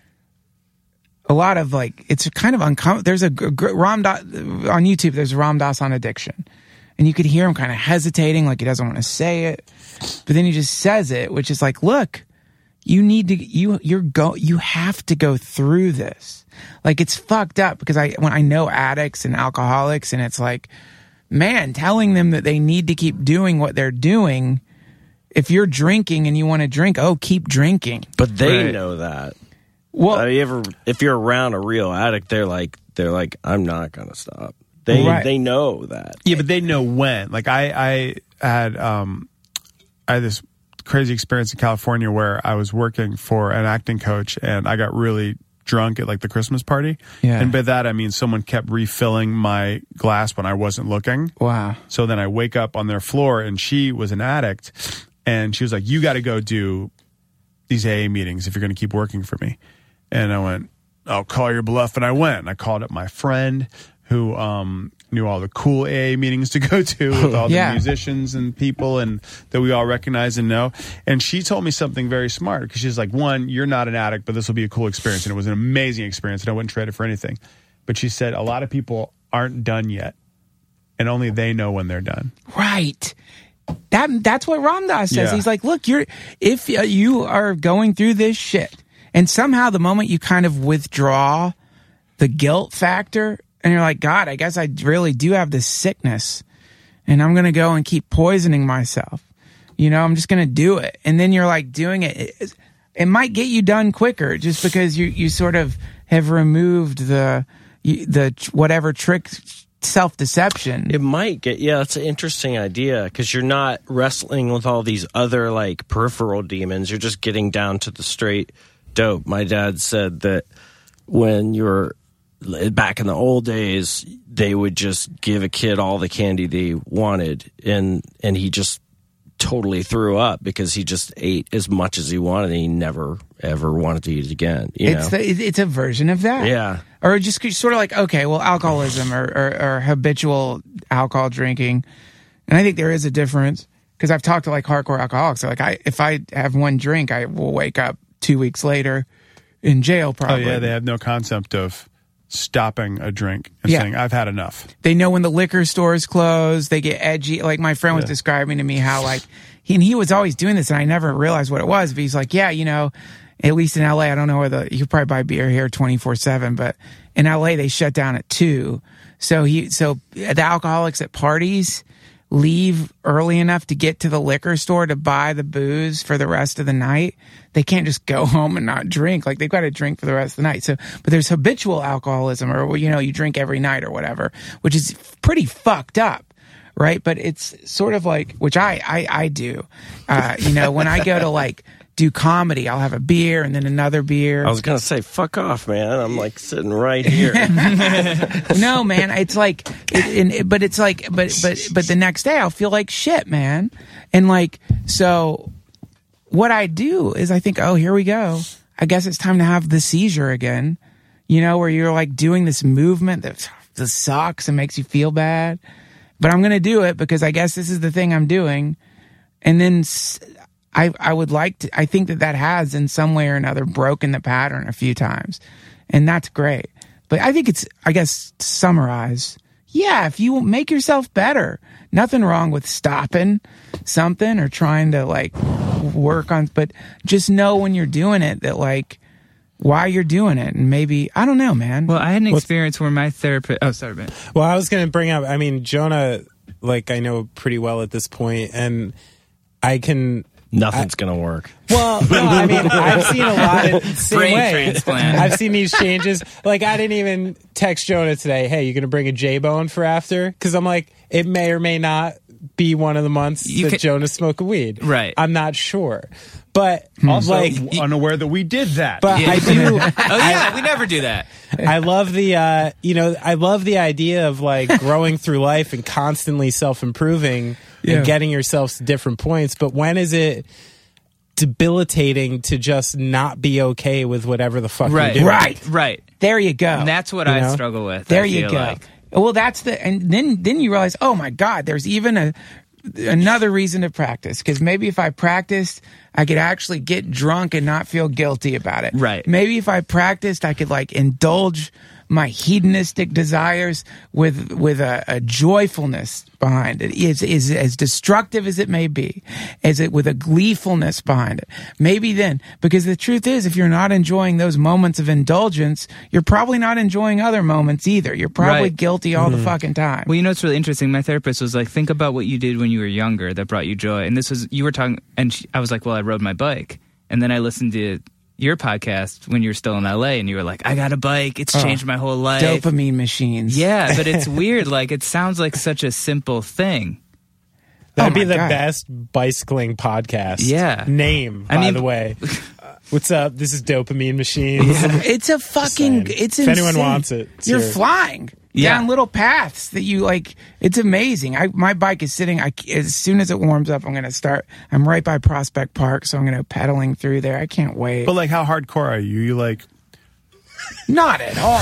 a lot of like it's kind of uncomfortable. There's a g- g- Ram Dass on YouTube. There's Ram Dass on addiction, and you could hear him kind of hesitating, like he doesn't want to say it, but then he just says it, which is like, look, you need to you you're go you have to go through this. Like it's fucked up because I when I know addicts and alcoholics, and it's like, man, telling them that they need to keep doing what they're doing. If you're drinking and you want to drink, oh, keep drinking. But they Right. know that. Well, Uh, you ever, if you're around a real addict, they're like, they're like, I'm not gonna stop. They Right. they know that. Yeah, but they know when. Like I, I had, um, I had this crazy experience in California where I was working for an acting coach, and I got really drunk at like the Christmas party. Yeah. And by that I mean someone kept refilling my glass when I wasn't looking. wow. So then I wake up on their floor, and she was an addict, and she was like, "You got to go do these A A meetings if you're going to keep working for me." And I went, "I'll call your bluff." And I went and I called up my friend who um, knew all the cool A A meetings to go to with all the Yeah. musicians and people and that we all recognize and know. And she told me something very smart, because she's like, one, you're not an addict, but this will be a cool experience. And it was an amazing experience, and I wouldn't trade it for anything. But she said, a lot of people aren't done yet, and only they know when they're done. Right. That that's what Ram Dass says. Yeah. He's like, look, you're if uh, you are going through this shit, and somehow the moment you kind of withdraw the guilt factor, and you're like, God, I guess I really do have this sickness, and I'm gonna go and keep poisoning myself. You know, I'm just gonna do it, and then you're like doing it. It, it might get you done quicker, just because you you sort of have removed the you- the whatever trick. Self-deception. It might get, yeah, that's an interesting idea, because you're not wrestling with all these other like peripheral demons. You're just getting down to the straight dope. My dad said that when you're back in the old days, they would just give a kid all the candy they wanted, and and he just totally threw up because he just ate as much as he wanted, and he never ever wanted to eat it again. You It's know? the, it- it's a version of that. Yeah. Or just sort of like, okay, well, alcoholism or, or, or habitual alcohol drinking. And I think there is a difference, because I've talked to like hardcore alcoholics. They're like, I, if I have one drink, I will wake up two weeks later in jail probably. Oh, yeah, they have no concept of stopping a drink and Yeah. saying, I've had enough. They know when the liquor stores close, they get edgy. Like my friend was describing to me how like, he, and he was always doing this, and I never realized what it was, but he's like, yeah, you know, at least in L A, I don't know whether you could probably buy beer here twenty-four seven, but in L A they shut down at two. So he, so the alcoholics at parties leave early enough to get to the liquor store to buy the booze for the rest of the night. They can't just go home and not drink. Like they've got to drink for the rest of the night. So, but there's habitual alcoholism, or, you know, you drink every night or whatever, which is pretty fucked up. Right. But it's sort of like, which I, I, I do, uh, you know, when I go to like do comedy, I'll have a beer and then another beer. I was gonna say, fuck off, man. I'm like sitting right here. No, man, it's like, it, and, it- but it's like, but, but, but the next day I'll feel like shit, man. And like, so what I do is I think, oh, here we go. I guess it's time to have the seizure again, you know, where you're like doing this movement that, that sucks and makes you feel bad. But I'm going to do it because I guess this is the thing I'm doing. And then s- I, I would like to, I think that that has in some way or another broken the pattern a few times. And that's great. But I think it's, I guess, to summarize, yeah, if you make yourself better, nothing wrong with stopping something or trying to like work on, but just know when you're doing it that like why you're doing it, and maybe I don't know, man. Well, I had an experience where my therapist. Oh, sorry, man. Well, I was going to bring up. I mean, Jonah, like I know pretty well at this point, and I can. Nothing's going to work. Well, no, I mean, I've seen a lot of same brain way. transplant. I've seen these changes. Like, I didn't even text Jonah today, hey, you going to bring a J-Bone for after? Because I'm like, it may or may not be one of the months You that can- Jonah's smoking weed. Right. I'm not sure. But, Also, like, unaware that we did that. but I do. Oh yeah, we never do that. I love the, uh, you know, I love the idea of like growing through life and constantly self-improving Yeah. and getting yourselves to different points. But when is it debilitating to just not be okay with whatever the fuck Right, you're doing? Right. right. There you go. And that's what You I know? struggle with. There I you feel go. like. Well, that's the, and then then you realize, oh my God, there's even a another reason to practice, because maybe if I practiced, I could actually get drunk and not feel guilty about it. Right. Maybe if I practiced, I could like indulge my hedonistic desires with with a, a joyfulness behind it. Is is as destructive as it may be, is it with a gleefulness behind it? Maybe then, because the truth is, if you're not enjoying those moments of indulgence, you're probably not enjoying other moments either. You're probably Right. guilty all the fucking time. Well, you know what's really interesting? My therapist was like, think about what you did when you were younger that brought you joy. And this was, you were talking, and she, I was like, well, I rode my bike. And then I listened to your podcast when you were still in L A, and you were like, I got a bike. It's changed my whole life. Dopamine machines. Yeah, but it's weird. Like, it sounds like such a simple thing. That'd Oh be my the God. best bicycling podcast. Yeah. Name, I by mean- the way. What's up? This is Dopamine Machines. It's a fucking, Insane. it's If insane. anyone wants it, it's you're here. flying Yeah. down little paths that you like. It's amazing. I my bike is sitting. I as soon as it warms up, I'm going to start. I'm right by Prospect Park, so I'm going to pedaling through there. I can't wait. But like, how hardcore are you? You like? Not at all.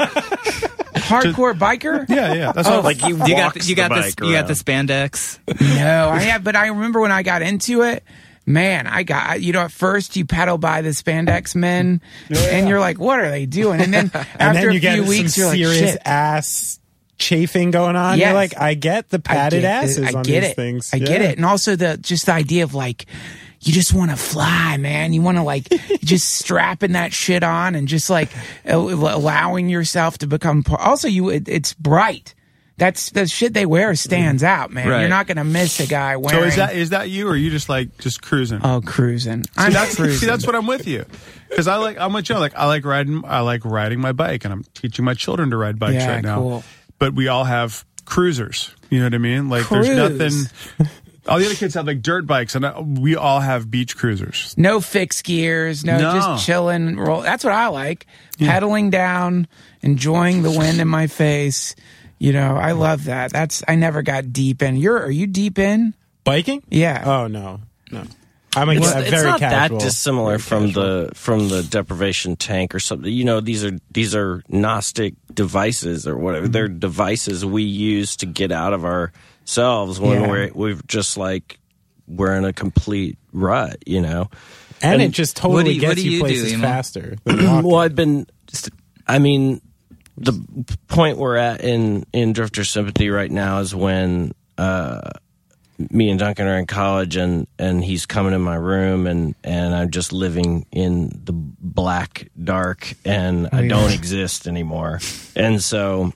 Hardcore biker? Yeah, yeah. That's Oh, what, Like you, You got walks the, you got the the, bike you got the around. spandex. No, I have, but I remember when I got into it. Man, I got, you know, at first you pedal by the spandex men and you're like, what are they doing? And then and after then you a get few some weeks, you're like, serious shit. ass chafing going on. Yes. You're like, I get the I padded get asses it. I on get these it. things. I get Yeah. it. And also the just the idea of like you just want to fly, man. You want to like just strapping that shit on and just like al- allowing yourself to become part. Also, you it, it's bright. That's the shit they wear stands out, man. Right. You're not gonna miss a guy so wearing. is that is that you, or are you just like just cruising? oh cruising? See, I'm that's, cruising. see, that's what I'm with you. Because I like, I'm with you. Like, I like riding, I like riding my bike, and I'm teaching my children to ride bikes Yeah, right now. cool. But we all have cruisers. You know what I mean? Like, Cruise. there's nothing. All the other kids have like dirt bikes, and I, we all have beach cruisers. No fixed gears, no, No. just chilling. Roll. That's what I like. Pedaling down, enjoying the wind in my face. You know, I love that. That's I never got deep in. You're are you deep in? Biking? Yeah. Oh, no. No. I'm a, It's, a it's very not casual. that dissimilar from the from the deprivation tank or something. You know, these are these are Gnostic devices or whatever. They're devices we use to get out of ourselves when Yeah. we're we're just like we're in a complete rut. You know, and, and it just what do totally you- what gets do you you do, places Emil? faster. than walking. well, I've been. I mean, the point we're at in in Drifter Sympathy right now is when uh, me and Duncan are in college, and and he's coming in my room, and and I'm just living in the black dark, and I don't exist anymore, and so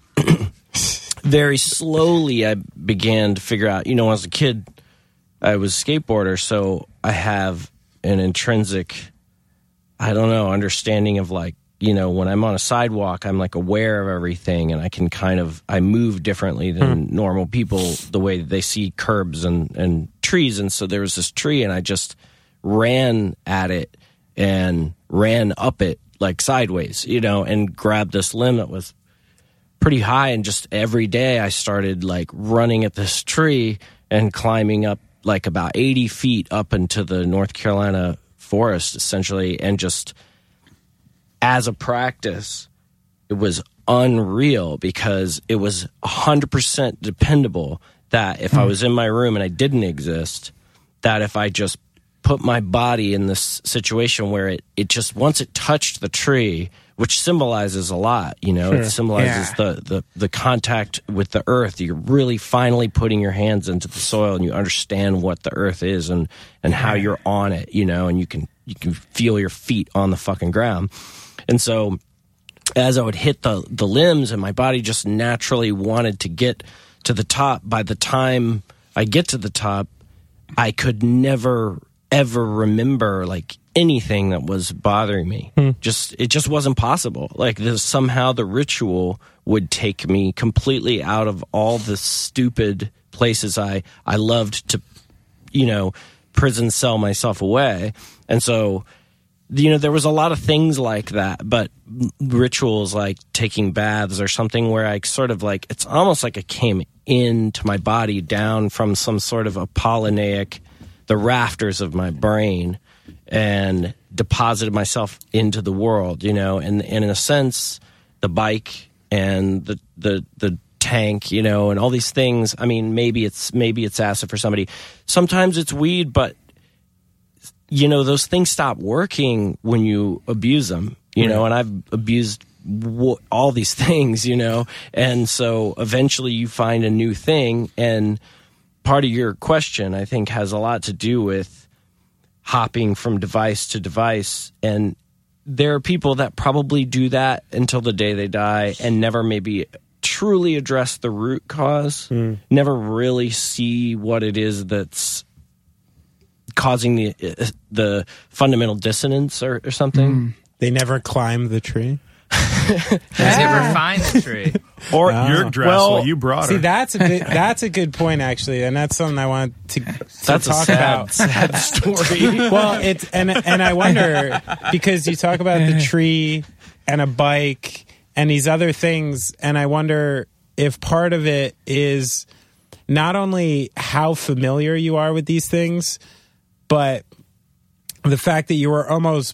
very slowly I began to figure out. You know, as a kid, I was a skateboarder, so I have an intrinsic, I don't know, understanding of like, you know, when I'm on a sidewalk, I'm like aware of everything, and I can kind of, I move differently than Hmm. normal people, the way that they see curbs and, and trees. And so there was this tree, and I just ran at it and ran up it like sideways, you know, and grabbed this limb that was pretty high. And just every day I started like running at this tree and climbing up like about eighty feet up into the North Carolina forest, essentially, and just as a practice, it was unreal because it was one hundred percent dependable that if I was in my room and I didn't exist, that if I just put my body in this situation where it, it just, once it touched the tree, which symbolizes a lot, you know. Sure. It symbolizes Yeah. the, the, the contact with the earth. You're really finally putting your hands into the soil, and you understand what the earth is and, and how you're on it, you know, and you can you can feel your feet on the fucking ground. And so as I would hit the, the limbs, and my body just naturally wanted to get to the top, by the time I get to the top, I could never, ever remember, like, anything that was bothering me. Hmm. Just it just wasn't possible. Like, there's somehow the ritual would take me completely out of all the stupid places I I loved to, you know, prison cell myself away. And so, you know, there was a lot of things like that, but rituals like taking baths or something where I sort of like, it's almost like I came into my body down from some sort of Apollonic, the rafters of my brain, and deposited myself into the world, you know, and, and in a sense, the bike and the, the, the tank, you know, and all these things. I mean, maybe it's, maybe it's acid for somebody. Sometimes it's weed, but you know, those things stop working when you abuse them, you know, and I've abused w- all these things, you know, and so eventually you find a new thing. And part of your question, I think, has a lot to do with hopping from device to device. And there are people that probably do that until the day they die and never maybe truly address the root cause, mm. never really see what it is that's causing the the fundamental dissonance or, or something. Mm. They never climb the tree. Does it refine the tree? Or Oh. your dress, Well, well, you brought See, her. that's a good, that's a good point, actually, and that's something I want to, to That's talk a sad, about. sad story. Well, it's and and I wonder, because you talk about the tree and a bike and these other things, and I wonder if part of it is not only how familiar you are with these things, but the fact that you were almost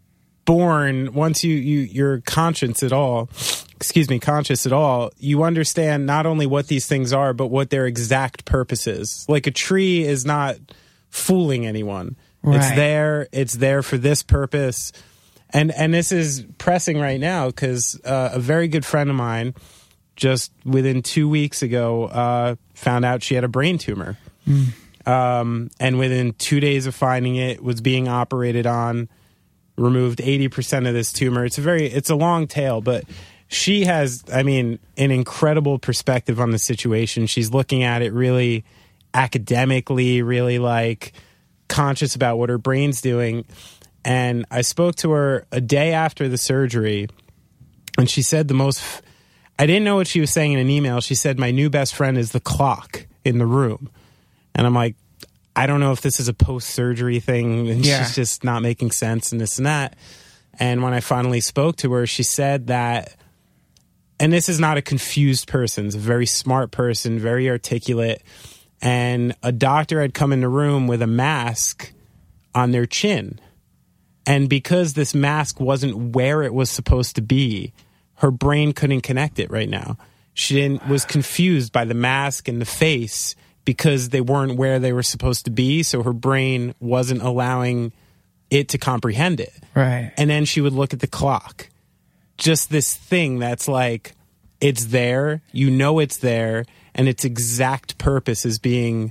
born, once you, you you're conscious at all, excuse me, conscious at all, you understand not only what these things are, but what their exact purpose is. Like, a tree is not fooling anyone. Right. It's there. It's there for this purpose. And and this is pressing right now because uh, a very good friend of mine just within two weeks ago uh, found out she had a brain tumor. Mm. Um, and within two days of finding it, was being operated on, removed eighty percent of this tumor. It's a very, it's a long tail, but she has, I mean, an incredible perspective on the situation. She's looking at it really academically, really like conscious about what her brain's doing. And I spoke to her a day after the surgery, and she said the most, I didn't know what she was saying in an email. She said, my new best friend is the clock in the room. And I'm like, I don't know if this is a post-surgery thing, and Yeah. she's just not making sense and this and that. And when I finally spoke to her, she said that, and this is not a confused person, it's a very smart person, very articulate, and a doctor had come in the room with a mask on their chin. And because this mask wasn't where it was supposed to be, her brain couldn't connect it right now. She didn't, was confused by the mask and the face because they weren't where they were supposed to be, so her brain wasn't allowing it to comprehend it. Right. And then she would look at the clock. Just this thing that's like, it's there, you know it's there, and its exact purpose is being,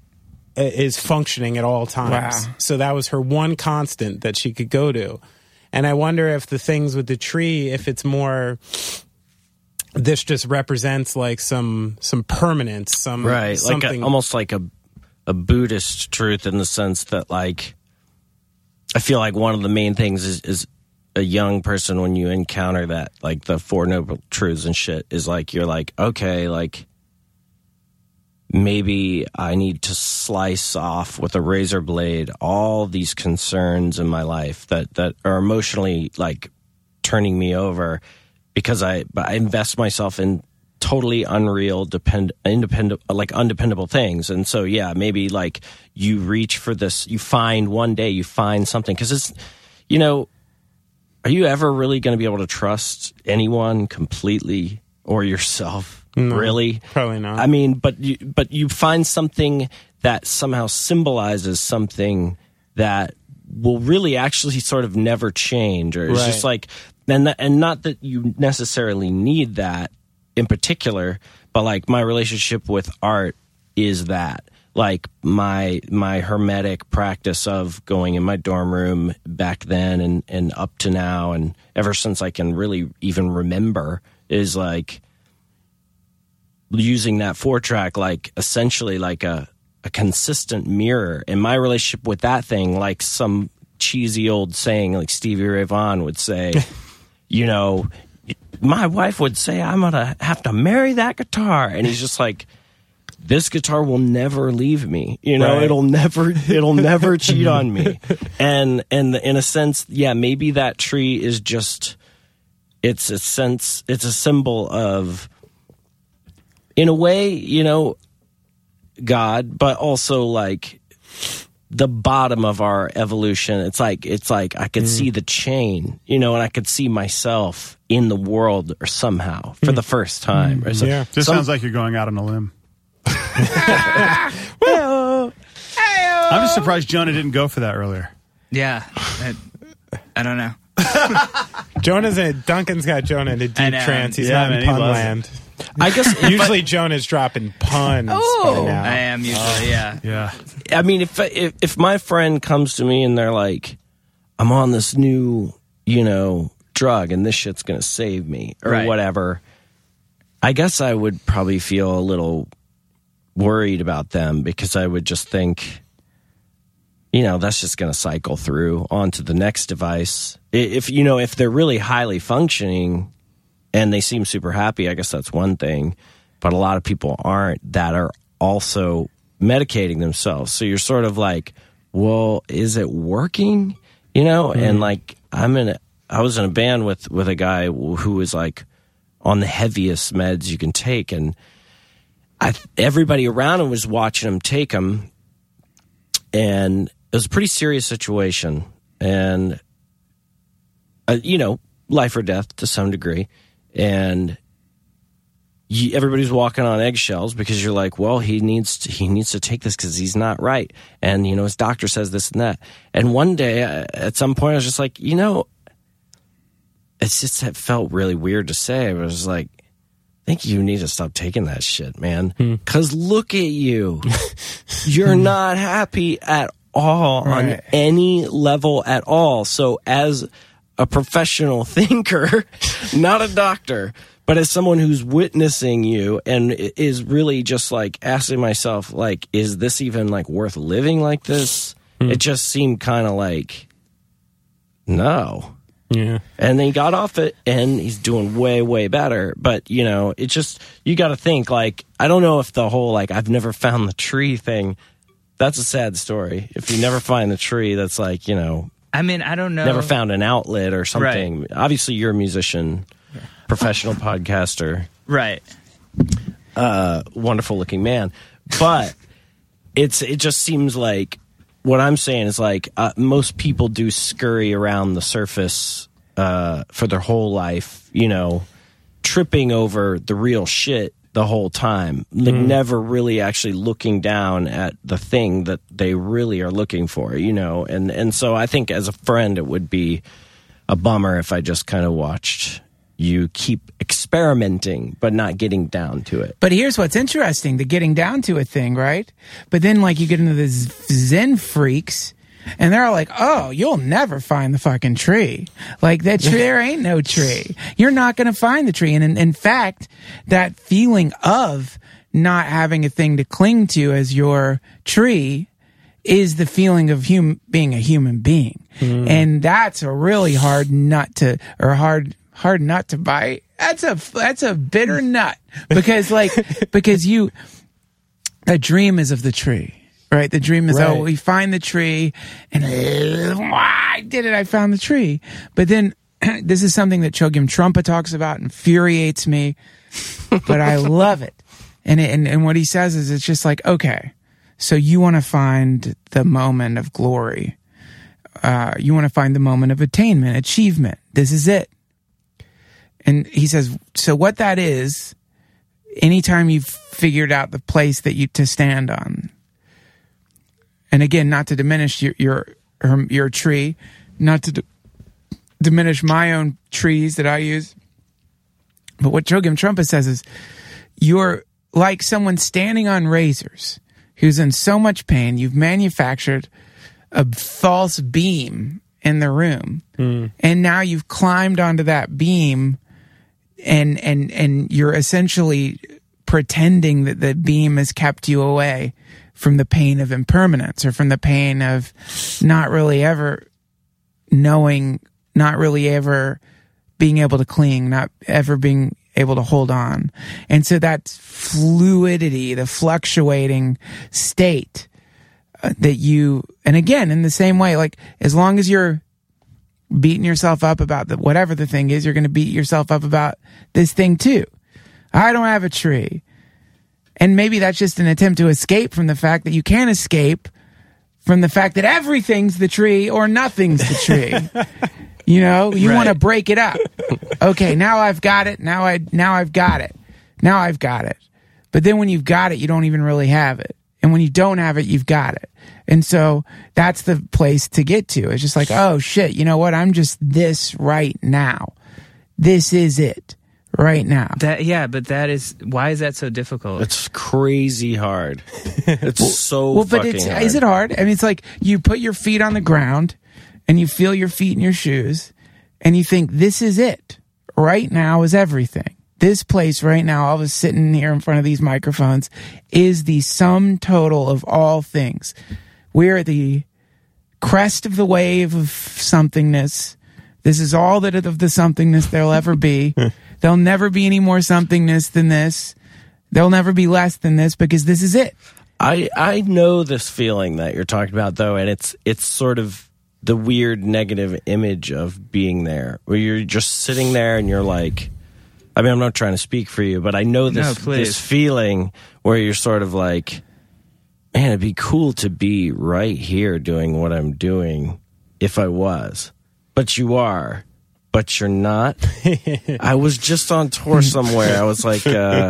is functioning at all times. Wow. So that was her one constant that she could go to. And I wonder if the things with the tree, if it's more, this just represents like some some permanence, some right, something. like a, almost like a a Buddhist truth in the sense that, like, I feel like one of the main things is, is a young person, when you encounter that, like the Four Noble Truths and shit, is like, you're like, okay, like maybe I need to slice off with a razor blade all these concerns in my life that, that are emotionally like turning me over, because I, I invest myself in totally unreal, depend, independent, like undependable things. And so, yeah, maybe like you reach for this, you find one day, you find something, because it's, you know, are you ever really going to be able to trust anyone completely, or yourself? No, really? Probably not. I mean, but you, but you find something that somehow symbolizes something that will really actually sort of never change, or it's Right. just like, and, th- and not that you necessarily need that in particular, but like my relationship with art is that. Like my my hermetic practice of going in my dorm room back then and, and up to now and ever since I can really even remember is like using that four track like essentially like a, a consistent mirror. And my relationship with that thing, like some cheesy old saying like Stevie Ray Vaughan would say, you know, my wife would say I'm gonna have to marry that guitar, and he's just like, this guitar will never leave me. You know, right. it'll never, it'll never cheat on me. And, and in a sense, yeah, maybe that tree is just, it's a sense, it's a symbol of, in a way, you know, God, but also like the bottom of our evolution. It's like, it's like I could mm. see the chain, you know, and I could see myself in the world or somehow for mm. the first time. Mm. So, yeah. This some, sounds like you're going out on a limb. I'm just surprised Jonah didn't go for that earlier. Yeah, I, I don't know. Jonah's in Duncan's got Jonah in a deep trance. He's yeah, not man, in pun land. I guess usually I, Jonah's dropping puns. Oh, by now. I am usually. Uh, yeah, yeah. I mean, if, if if my friend comes to me and they're like, "I'm on this new, you know, drug, and this shit's gonna save me," or right. whatever, I guess I would probably feel a little worried about them because I would just think, you know, that's just going to cycle through onto the next device. If, you know, if they're really highly functioning and they seem super happy, I guess that's one thing. But a lot of people aren't that are also medicating themselves. So you're sort of like, well, is it working? You know, mm-hmm. and like I'm in a, I was in a band with, with a guy who was like on the heaviest meds you can take. And I, everybody around him was watching him take them, and it was a pretty serious situation, and uh, you know, life or death to some degree, and you, everybody's walking on eggshells because you're like, well, he needs to, he needs to take this because he's not right, and you know, his doctor says this and that, and one day at some point I was just like, you know, it's just it felt really weird to say. I was like, I think you need to stop taking that shit, man. Because hmm. look at you. You're not happy at all right. on any level at all. So as a professional thinker, not a doctor, but as someone who's witnessing you and is really just like asking myself, like, is this even like worth living like this? Hmm. It just seemed kind of like, no. Yeah. And then he got off it and he's doing way, way better. But, you know, it's just, you got to think, like, I don't know if the whole, like, I've never found the tree thing, that's a sad story. If you never find the tree, that's like, you know. I mean, I don't know. Never found an outlet or something. Right. Obviously, you're a musician, professional podcaster. Right. Uh, wonderful looking man. But it's it just seems like, what I'm saying is like uh, most people do scurry around the surface uh, for their whole life, you know, tripping over the real shit the whole time, like mm. never really actually looking down at the thing that they really are looking for, you know. And, and so I think as a friend, it would be a bummer if I just kind of watched you keep experimenting, but not getting down to it. But here's what's interesting, the getting down to it thing, right? But then, like, you get into the Zen freaks, and they're like, oh, you'll never find the fucking tree. Like, that tree, there ain't no tree. You're not going to find the tree. And in, in fact, that feeling of not having a thing to cling to as your tree is the feeling of hum- being a human being. Mm. And that's a really hard nut to, or hard... hard nut to bite. That's a that's a bitter nut because like because you the dream is of the tree, right? The dream is right. Oh, we find the tree and I did it. I found the tree. But then this is something that Chogyam Trungpa talks about, infuriates me, but I love it. And it, and and what he says is it's just like, okay, so you want to find the moment of glory. Uh, you want to find the moment of attainment, achievement. This is it. And he says, so what that is, anytime you've figured out the place that you to stand on, and again, not to diminish your your your tree, not to diminish my own trees that I use. But what Chogyam Trungpa says is, you're like someone standing on razors who's in so much pain, you've manufactured a false beam in the room. Mm. And now you've climbed onto that beam and, and, and you're essentially pretending that the beam has kept you away from the pain of impermanence or from the pain of not really ever knowing, not really ever being able to cling, not ever being able to hold on. And so that fluidity, the fluctuating state uh, that you, and again, in the same way, like as long as you're beating yourself up about the, whatever the thing is, you're going to beat yourself up about this thing too. I don't have a tree. And maybe that's just an attempt to escape from the fact that you can't escape from the fact that everything's the tree or nothing's the tree. You know, you right. want to break it up. Okay, now I've got it. Now I now I've got it. Now I've got it. But then when you've got it, you don't even really have it. And when you don't have it, you've got it. And so that's the place to get to. It's just like, oh shit, you know what? I'm just this right now. This is it right now. That yeah, but that is why is that so difficult? It's crazy hard. It's well, so well, but fucking it's, hard. Is it hard? I mean, it's like you put your feet on the ground and you feel your feet in your shoes and you think, this is it. Right now is everything. This place right now, I was sitting here in front of these microphones, is the sum total of all things. We're at the crest of the wave of somethingness. This is all that of the somethingness there'll ever be. There'll never be any more somethingness than this. There'll never be less than this because this is it. I I know this feeling that you're talking about, though, and it's it's sort of the weird negative image of being there, where you're just sitting there and you're like, I mean, I'm not trying to speak for you, but I know this no, this feeling where you're sort of like, man, it'd be cool to be right here doing what I'm doing if I was. But you are. But you're not. I was just on tour somewhere. I was like, uh,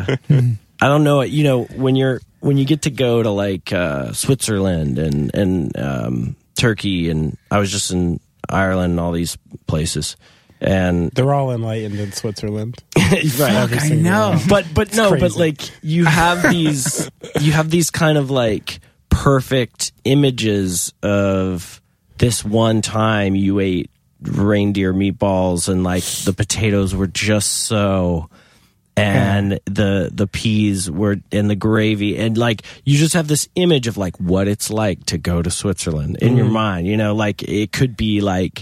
I don't know. You know, when you're when you get to go to like uh, Switzerland and and um, Turkey, and I was just in Ireland and all these places, and they're all enlightened in Switzerland. Right, I know. One. But but It's no, crazy. but like you have these you have these kind of like perfect images of this one time you ate reindeer meatballs and like the potatoes were just so, and yeah. the the peas were in the gravy, and like you just have this image of like what it's like to go to Switzerland in mm. your mind, you know, like it could be like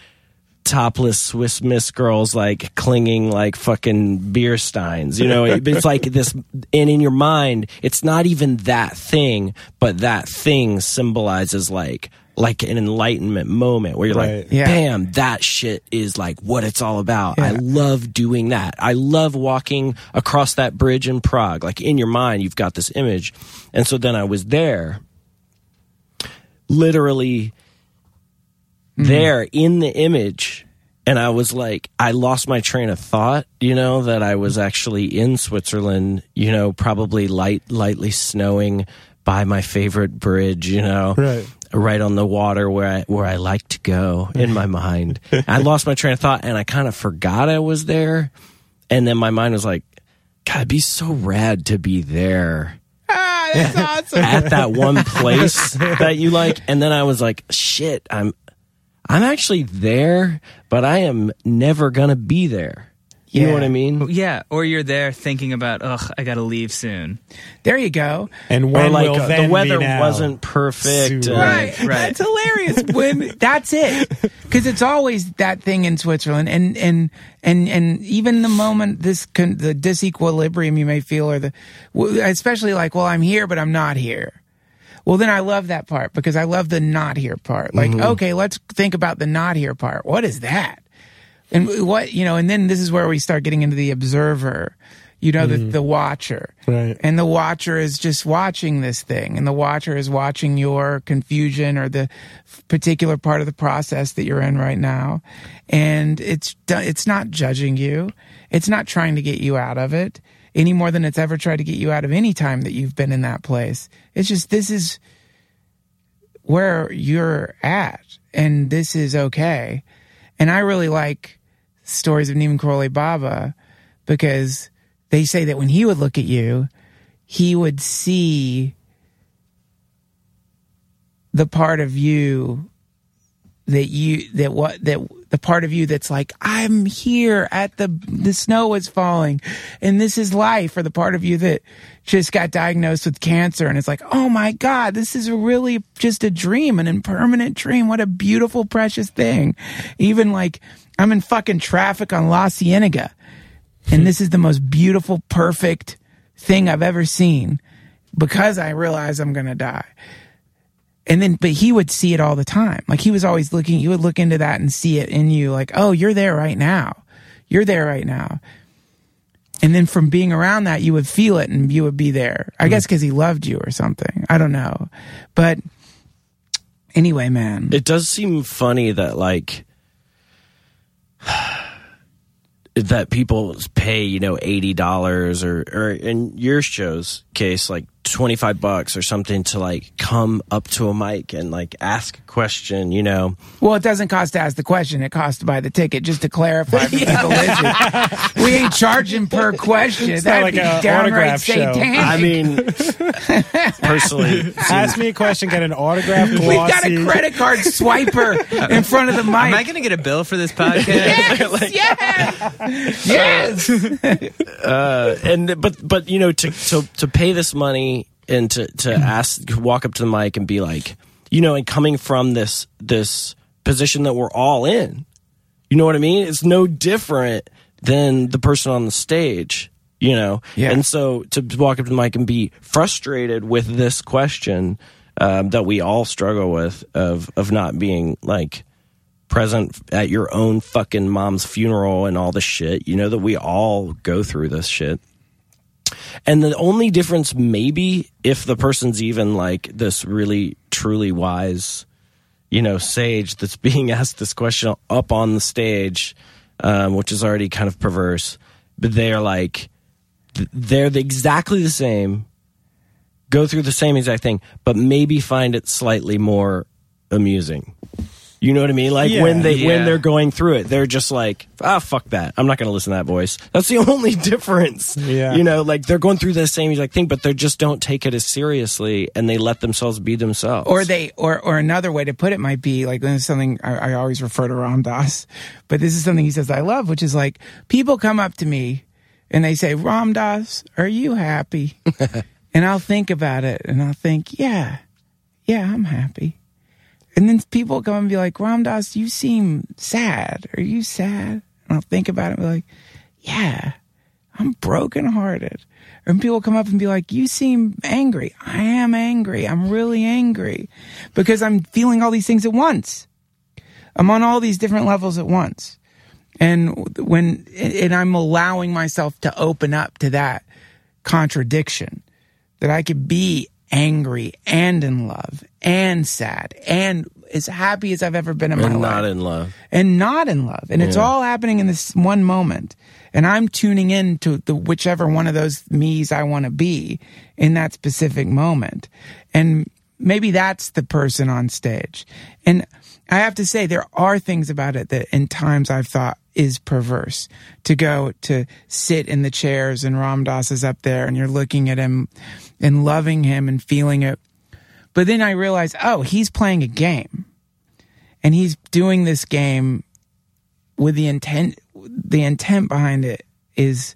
topless Swiss Miss girls like clinging like fucking beer steins, you know. It's like this, and in your mind it's not even that thing, but that thing symbolizes like like an enlightenment moment where you're right. like, yeah. bam, that shit is like what it's all about. Yeah. I love doing that. I love walking across that bridge in Prague. Like in your mind, you've got this image. And so then I was there, literally mm. there in the image. And I was like, I lost my train of thought, you know, that I was actually in Switzerland, you know, probably light, lightly snowing by my favorite bridge, you know. Right. Right on the water where I where I like to go in my mind. I lost my train of thought and I kind of forgot I was there. And then my mind was like, God, it'd be so rad to be there. Ah, that's awesome. At that one place that you like. And then I was like, shit, I'm I'm actually there, but I am never gonna be there. You yeah. know what I mean? Yeah, or you're there thinking about, ugh, I gotta leave soon. There you go. And when or like will uh, then the weather be now? wasn't perfect. Soon. uh, Right, right. That's hilarious. When that's it, because it's always that thing in Switzerland, and and and and even the moment this con- the disequilibrium you may feel, or the especially like, well, I'm here, but I'm not here. Well, then I love that part because I love the not here part. Like, mm-hmm. okay, let's think about the not here part. What is that? And what, you know, and then this is where we start getting into the observer, you know, mm. the, the watcher. Right. And the watcher is just watching this thing. And the watcher is watching your confusion or the particular part of the process that you're in right now. And it's, it's not judging you. It's not trying to get you out of it any more than it's ever tried to get you out of any time that you've been in that place. It's just, this is where you're at and this is okay. And I really like stories of Neeman Karoli Baba because they say that when he would look at you, he would see the part of you that you that what that the part of you that's like, I'm here at the the snow is falling and this is life, or the part of you that just got diagnosed with cancer and it's like, oh my God, this is really just a dream, an impermanent dream. What a beautiful, precious thing. Even like I'm in fucking traffic on La Cienega and this is the most beautiful, perfect thing I've ever seen because I realize I'm gonna die. And then, but he would see it all the time. Like he was always looking, he would look into that and see it in you. Like, oh, you're there right now. You're there right now. And then from being around that, you would feel it and you would be there. I mm. guess because he loved you or something. I don't know. But anyway, man. It does seem funny that like, that people pay, you know, eighty dollars or, or in your show's case, like twenty-five bucks or something to like come up to a mic and like ask a question, you know. Well, it doesn't cost to ask the question. It costs to buy the ticket, just to clarify for people listening. We ain't charging per question. It's That'd not like be an downright autograph show. satanic. I mean, personally, ask me a question, get an autograph glossy. We've got a credit card swiper in front of the mic. Am I going to get a bill for this podcast? Yes, like, yes, yes. uh, and but but you know to to to pay this money and to to ask, walk up to the mic and be like, you know, and coming from this this position that we're all in, you know what I mean? It's no different than the person on the stage, you know. Yeah. And so to walk up to the mic and be frustrated with this question um, that we all struggle with of of not being like present at your own fucking mom's funeral and all the shit, you know, that we all go through this shit. And the only difference maybe if the person's even like this really truly wise, you know, sage that's being asked this question up on the stage, um, which is already kind of perverse, but they're like, they're the, exactly the same, go through the same exact thing, but maybe find it slightly more amusing. You know what I mean? Like yeah, when they yeah. when they're going through it, they're just like, ah, fuck that. I'm not going to listen to that voice. That's the only difference. Yeah. You know, like they're going through the same exact thing, but they just don't take it as seriously and they let themselves be themselves. Or they, or or another way to put it might be like, this is something I, I always refer to Ram Dass, but this is something he says I love, which is like, people come up to me and they say, Ram Dass, are you happy? And I'll think about it and I'll think, yeah, yeah, I'm happy. And then people come and be like, Ram Dass, you seem sad. Are you sad? And I'll think about it and be like, yeah, I'm brokenhearted. And people come up and be like, you seem angry. I am angry. I'm really angry because I'm feeling all these things at once. I'm on all these different levels at once. And when, and I'm allowing myself to open up to that contradiction, that I could be angry and in love and sad and as happy as I've ever been in my and life. not in love. And not in love. And yeah. It's all happening in this one moment. And I'm tuning in to the whichever one of those me's I want to be in that specific moment. And maybe that's the person on stage. And I have to say, there are things about it that in times I've thought is perverse. To go to sit in the chairs and Ram Dass is up there and you're looking at him and loving him and feeling it. But then I realized, oh, he's playing a game. And he's doing this game with the intent, the intent behind it is,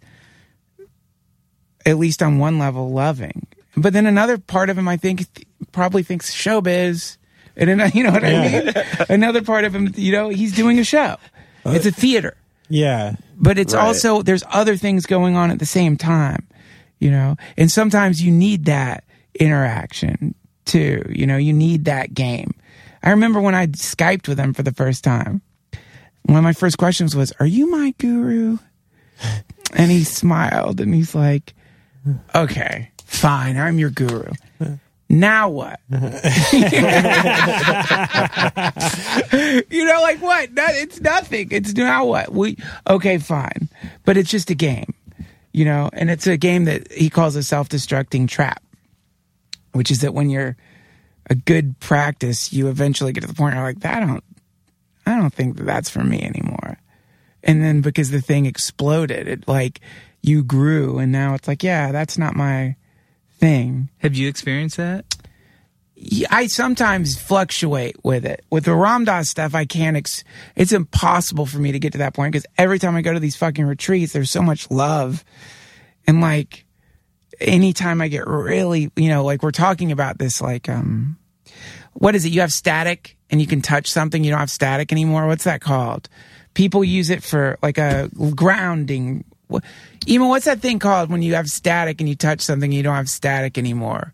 at least on one level, loving. But then another part of him, I think, probably thinks showbiz. And then, you know what yeah. I mean? Another part of him, you know, he's doing a show. It's a theater. Yeah. But it's right. also, there's other things going on at the same time, you know? And sometimes you need that interaction too. You know, you need that game. I remember when I Skyped with him for the first time, one of my first questions was, are you my guru? And he smiled and he's like, okay, fine, I'm your guru. Now what? You know, like what? No, it's nothing. It's now what? We okay, fine. But it's just a game, you know, and it's a game that he calls a self-destructing trap, which is that when you're a good practice, you eventually get to the point where you're like, I don't, I don't think that that's for me anymore. And then because the thing exploded, it like you grew, and now it's like, yeah, that's not my thing. Have you experienced that? I sometimes fluctuate with it. With the Ram Dass stuff, I can't, ex- it's impossible for me to get to that point because every time I go to these fucking retreats, there's so much love. And like, anytime I get really, you know, like we're talking about this, like, um, what is it? You have static and you can touch something. You don't have static anymore. What's that called? People use it for like a grounding. Even what's that thing called when you have static and you touch something and you don't have static anymore?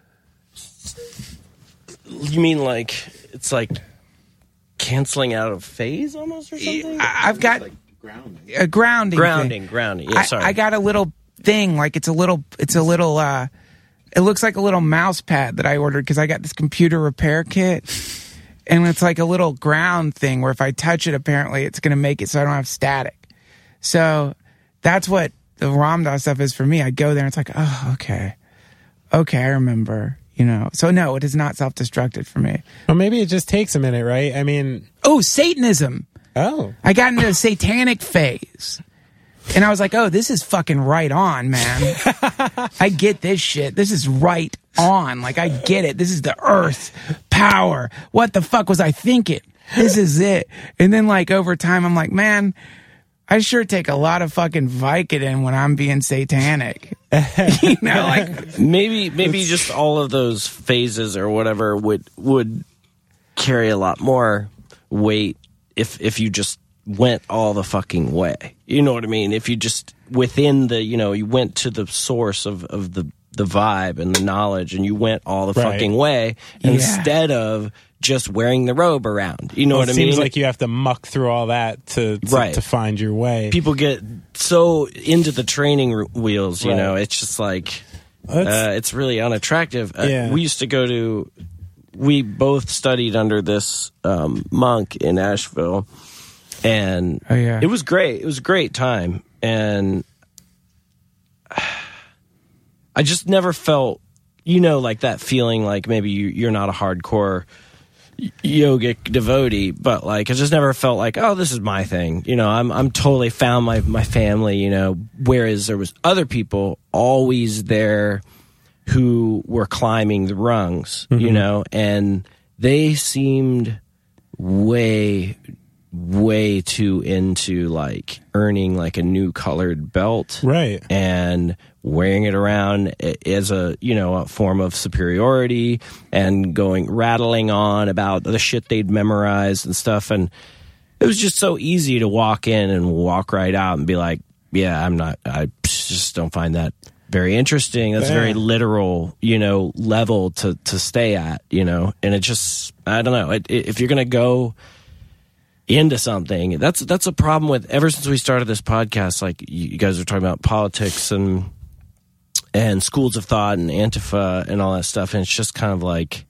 You mean like it's like canceling out of phase almost or something? I, I've got like grounding. a grounding, grounding, thing. grounding. Yeah, sorry. I, I got a little thing like it's a little, it's a little. uh It looks like a little mouse pad that I ordered because I got this computer repair kit, and it's like a little ground thing where if I touch it, apparently it's going to make it so I don't have static. So that's what the Ram Dass stuff is for me. I go there and it's like, oh, okay, okay, I remember. You know, so no, it is not self-destructive for me. Well, maybe it just takes a minute, right? I mean, oh, Satanism. Oh, I got into a satanic phase, and I was like, oh, this is fucking right on, man. I get this shit. This is right on. Like, I get it. This is the earth power. What the fuck was I thinking? This is it. And then, like, over time, I'm like, man, I sure take a lot of fucking Vicodin when I'm being satanic. You know, like maybe maybe just all of those phases or whatever would would carry a lot more weight if if you just went all the fucking way. You know what I mean? If you just within the, you know, you went to the source of, of the the vibe and the knowledge and you went all the right. fucking way yeah. instead of just wearing the robe around. You know well, what I it mean? Seems like you have to muck through all that to to, right. to find your way. People get so into the training r- wheels, you right. know, it's just like uh, it's really unattractive. Yeah. Uh, we used to go to, we both studied under this um, monk in Asheville, and oh, yeah. it was great. It was a great time, and I just never felt, you know, like that feeling like maybe you, you're not a hardcore yogic devotee, but like I just never felt like, oh, this is my thing. You know, I'm I'm totally found my my family. You know, whereas there was other people always there who were climbing the rungs. Mm-hmm. You know, and they seemed way way too into like earning like a new colored belt, right, and wearing it around as a, you know, a form of superiority and going rattling on about the shit they'd memorized and stuff. And it was just so easy to walk in and walk right out and be like, yeah, I'm not, I just don't find that very interesting. That's yeah. a very literal, you know, level to, to stay at, you know, and it just, I don't know. It, it, if you're going to go into something, that's, that's a problem with, ever since we started this podcast, like you guys are talking about politics and, and schools of thought and Antifa and all that stuff. And it's just kind of like,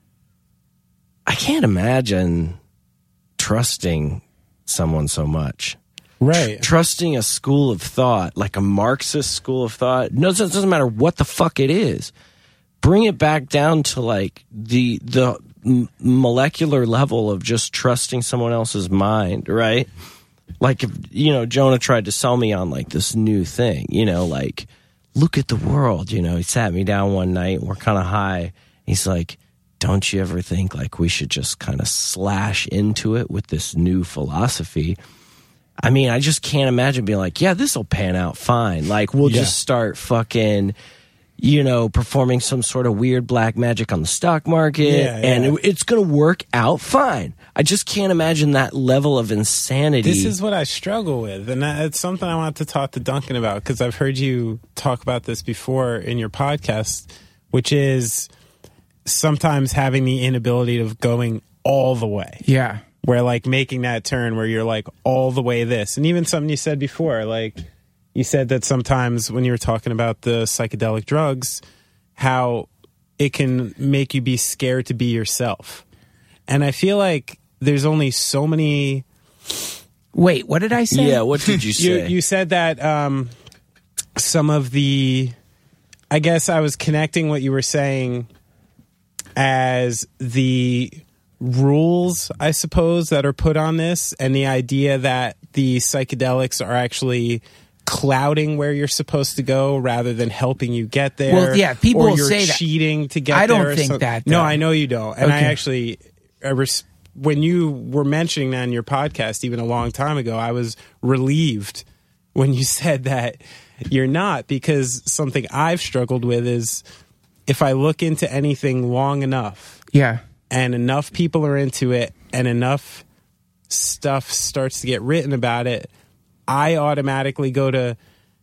I can't imagine trusting someone so much. Right. Tr- trusting a school of thought, like a Marxist school of thought. No, it doesn't matter what the fuck it is. Bring it back down to like the, the m- molecular level of just trusting someone else's mind, right? Like, if, you know, Jonah tried to sell me on like this new thing, you know, like, look at the world, you know. He sat me down one night and we're kind of high. He's like, don't you ever think like we should just kind of slash into it with this new philosophy? I mean, I just can't imagine being like, yeah, this will pan out fine. Like, we'll yeah. just start fucking, you know, performing some sort of weird black magic on the stock market, yeah, and yeah. it, it's going to work out fine. I just can't imagine that level of insanity. This is what I struggle with, and that, it's something I want to talk to Duncan about, because I've heard you talk about this before in your podcast, which is sometimes having the inability of going all the way. Yeah. Where, like, making that turn where you're, like, all the way this. And even something you said before, like, you said that sometimes when you were talking about the psychedelic drugs, how it can make you be scared to be yourself. And I feel like there's only so many... Wait, what did I say? Yeah, what did you say? you, you said that um, some of the... I guess I was connecting what you were saying as the rules, I suppose, that are put on this, and the idea that the psychedelics are actually clouding where you're supposed to go rather than helping you get there. Well, yeah, people or will you're say that. cheating to get I there. don't or think something. that, No, though. I know you don't. And I Okay. actually, I res- when you were mentioning that in your podcast, even a long time ago, I was relieved when you said that you're not, because something I've struggled with is if I look into anything long enough, Yeah. and enough people are into it, and enough stuff starts to get written about it, I automatically go to,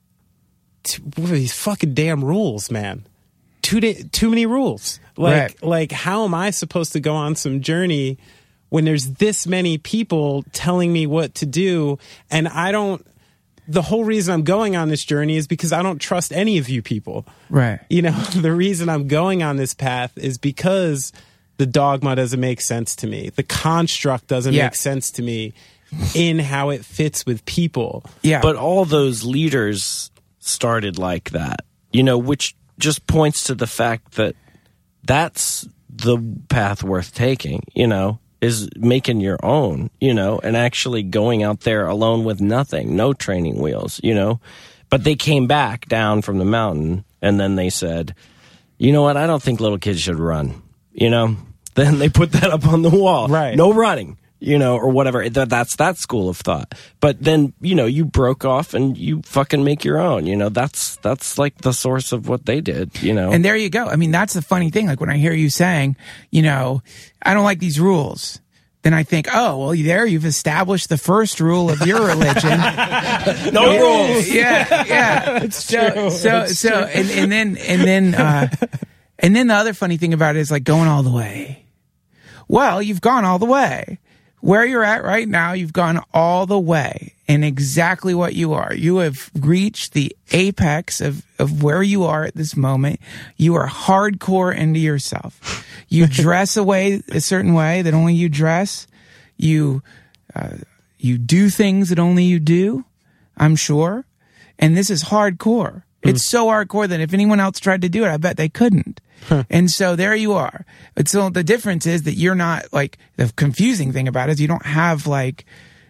to what are these fucking damn rules, man. Too da- too many rules. Like Right. like how am I supposed to go on some journey when there's this many people telling me what to do, and I don't. The whole reason I'm going on this journey is because I don't trust any of you people. Right. You know, the reason I'm going on this path is because the dogma doesn't make sense to me. The construct doesn't Yeah. make sense to me in how it fits with people. Yeah. But all those leaders started like that, you know, which just points to the fact that that's the path worth taking, you know, is making your own, you know, and actually going out there alone with nothing, no training wheels, you know. But they came back down from the mountain and then they said, you know what, I don't think little kids should run, you know. Then they put that up on the wall. Right. No running, you know, or whatever. That, that's that school of thought. But then, you know, you broke off and you fucking make your own, you know. That's that's like the source of what they did, you know. And there you go. I mean, that's the funny thing. Like when I hear you saying, you know, I don't like these rules, then I think, oh, well, there you've established the first rule of your religion. No rules. Yeah, yeah. It's so, true. So, It's so, true. and, and then, and then, uh, and then the other funny thing about it is like going all the way. Well, you've gone all the way. Where you're at right now, you've gone all the way in exactly what you are. You have reached the apex of, of where you are at this moment. You are hardcore into yourself. You dress away a certain way that only you dress. You, uh, you do things that only you do, I'm sure. And this is hardcore. It's so hardcore that if anyone else tried to do it, I bet they couldn't. And so there you are. But so the difference is that you're not like, the confusing thing about it is you don't have like,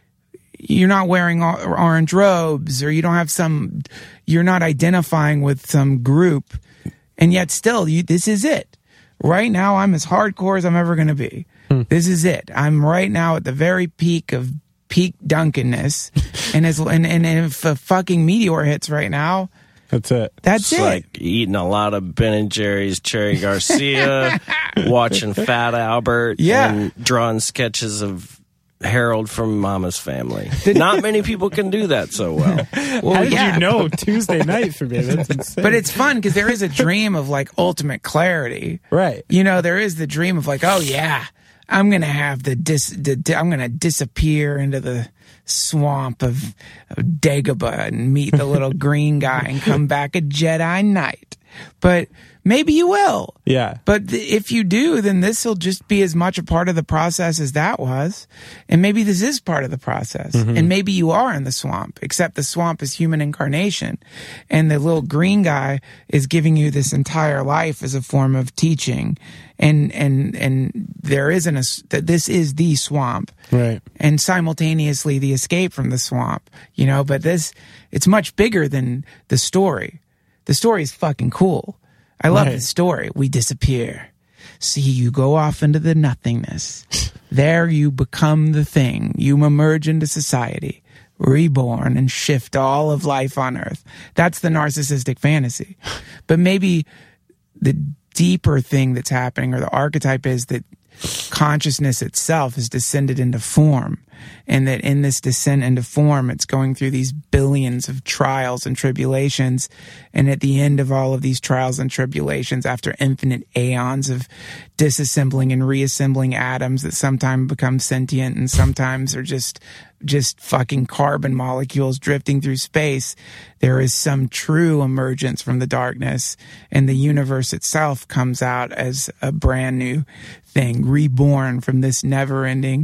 you're not wearing or- orange robes, or you don't have some, you're not identifying with some group. And yet still, you, this is it. Right now, I'm as hardcore as I'm ever going to be. This is it. I'm right now at the very peak of peak Dunkenness. and as, and, and if a fucking meteor hits right now, That's it. that's It's it. like eating a lot of Ben and Jerry's Cherry Garcia, watching Fat Albert, Yeah. and drawing sketches of Harold from Mama's Family. Not many people can do that so well. Well, How did yeah. you know Tuesday night for me? That's insane. But it's fun because there is a dream of like ultimate clarity. Right. You know, there is the dream of like, oh yeah, I'm going to have the dis, the, di- I'm going to disappear into the swamp of, of Dagobah and meet the little green guy and come back a Jedi Knight. But maybe you will. Yeah. But th- if you do, then this will just be as much a part of the process as that was. And maybe this is part of the process. And maybe you are in the swamp, except the swamp is human incarnation. And the little green guy is giving you this entire life as a form of teaching. And, and, and there isn't a, s- that this is the swamp. Right. And simultaneously the escape from the swamp, you know, but this, it's much bigger than the story. The story is fucking cool. I love Right. the story. We disappear. See, you go off into the nothingness. There you become the thing. You emerge into society, reborn, and shift all of life on Earth. That's the narcissistic fantasy. But maybe the deeper thing that's happening, or the archetype, is that consciousness itself has descended into form, and that in this descent into form, it's going through these billions of trials and tribulations, and at the end of all of these trials and tribulations, after infinite aeons of disassembling and reassembling atoms that sometimes become sentient and sometimes are just just fucking carbon molecules drifting through space, there is some true emergence from the darkness, and the universe itself comes out as a brand new thing, reborn from this never-ending,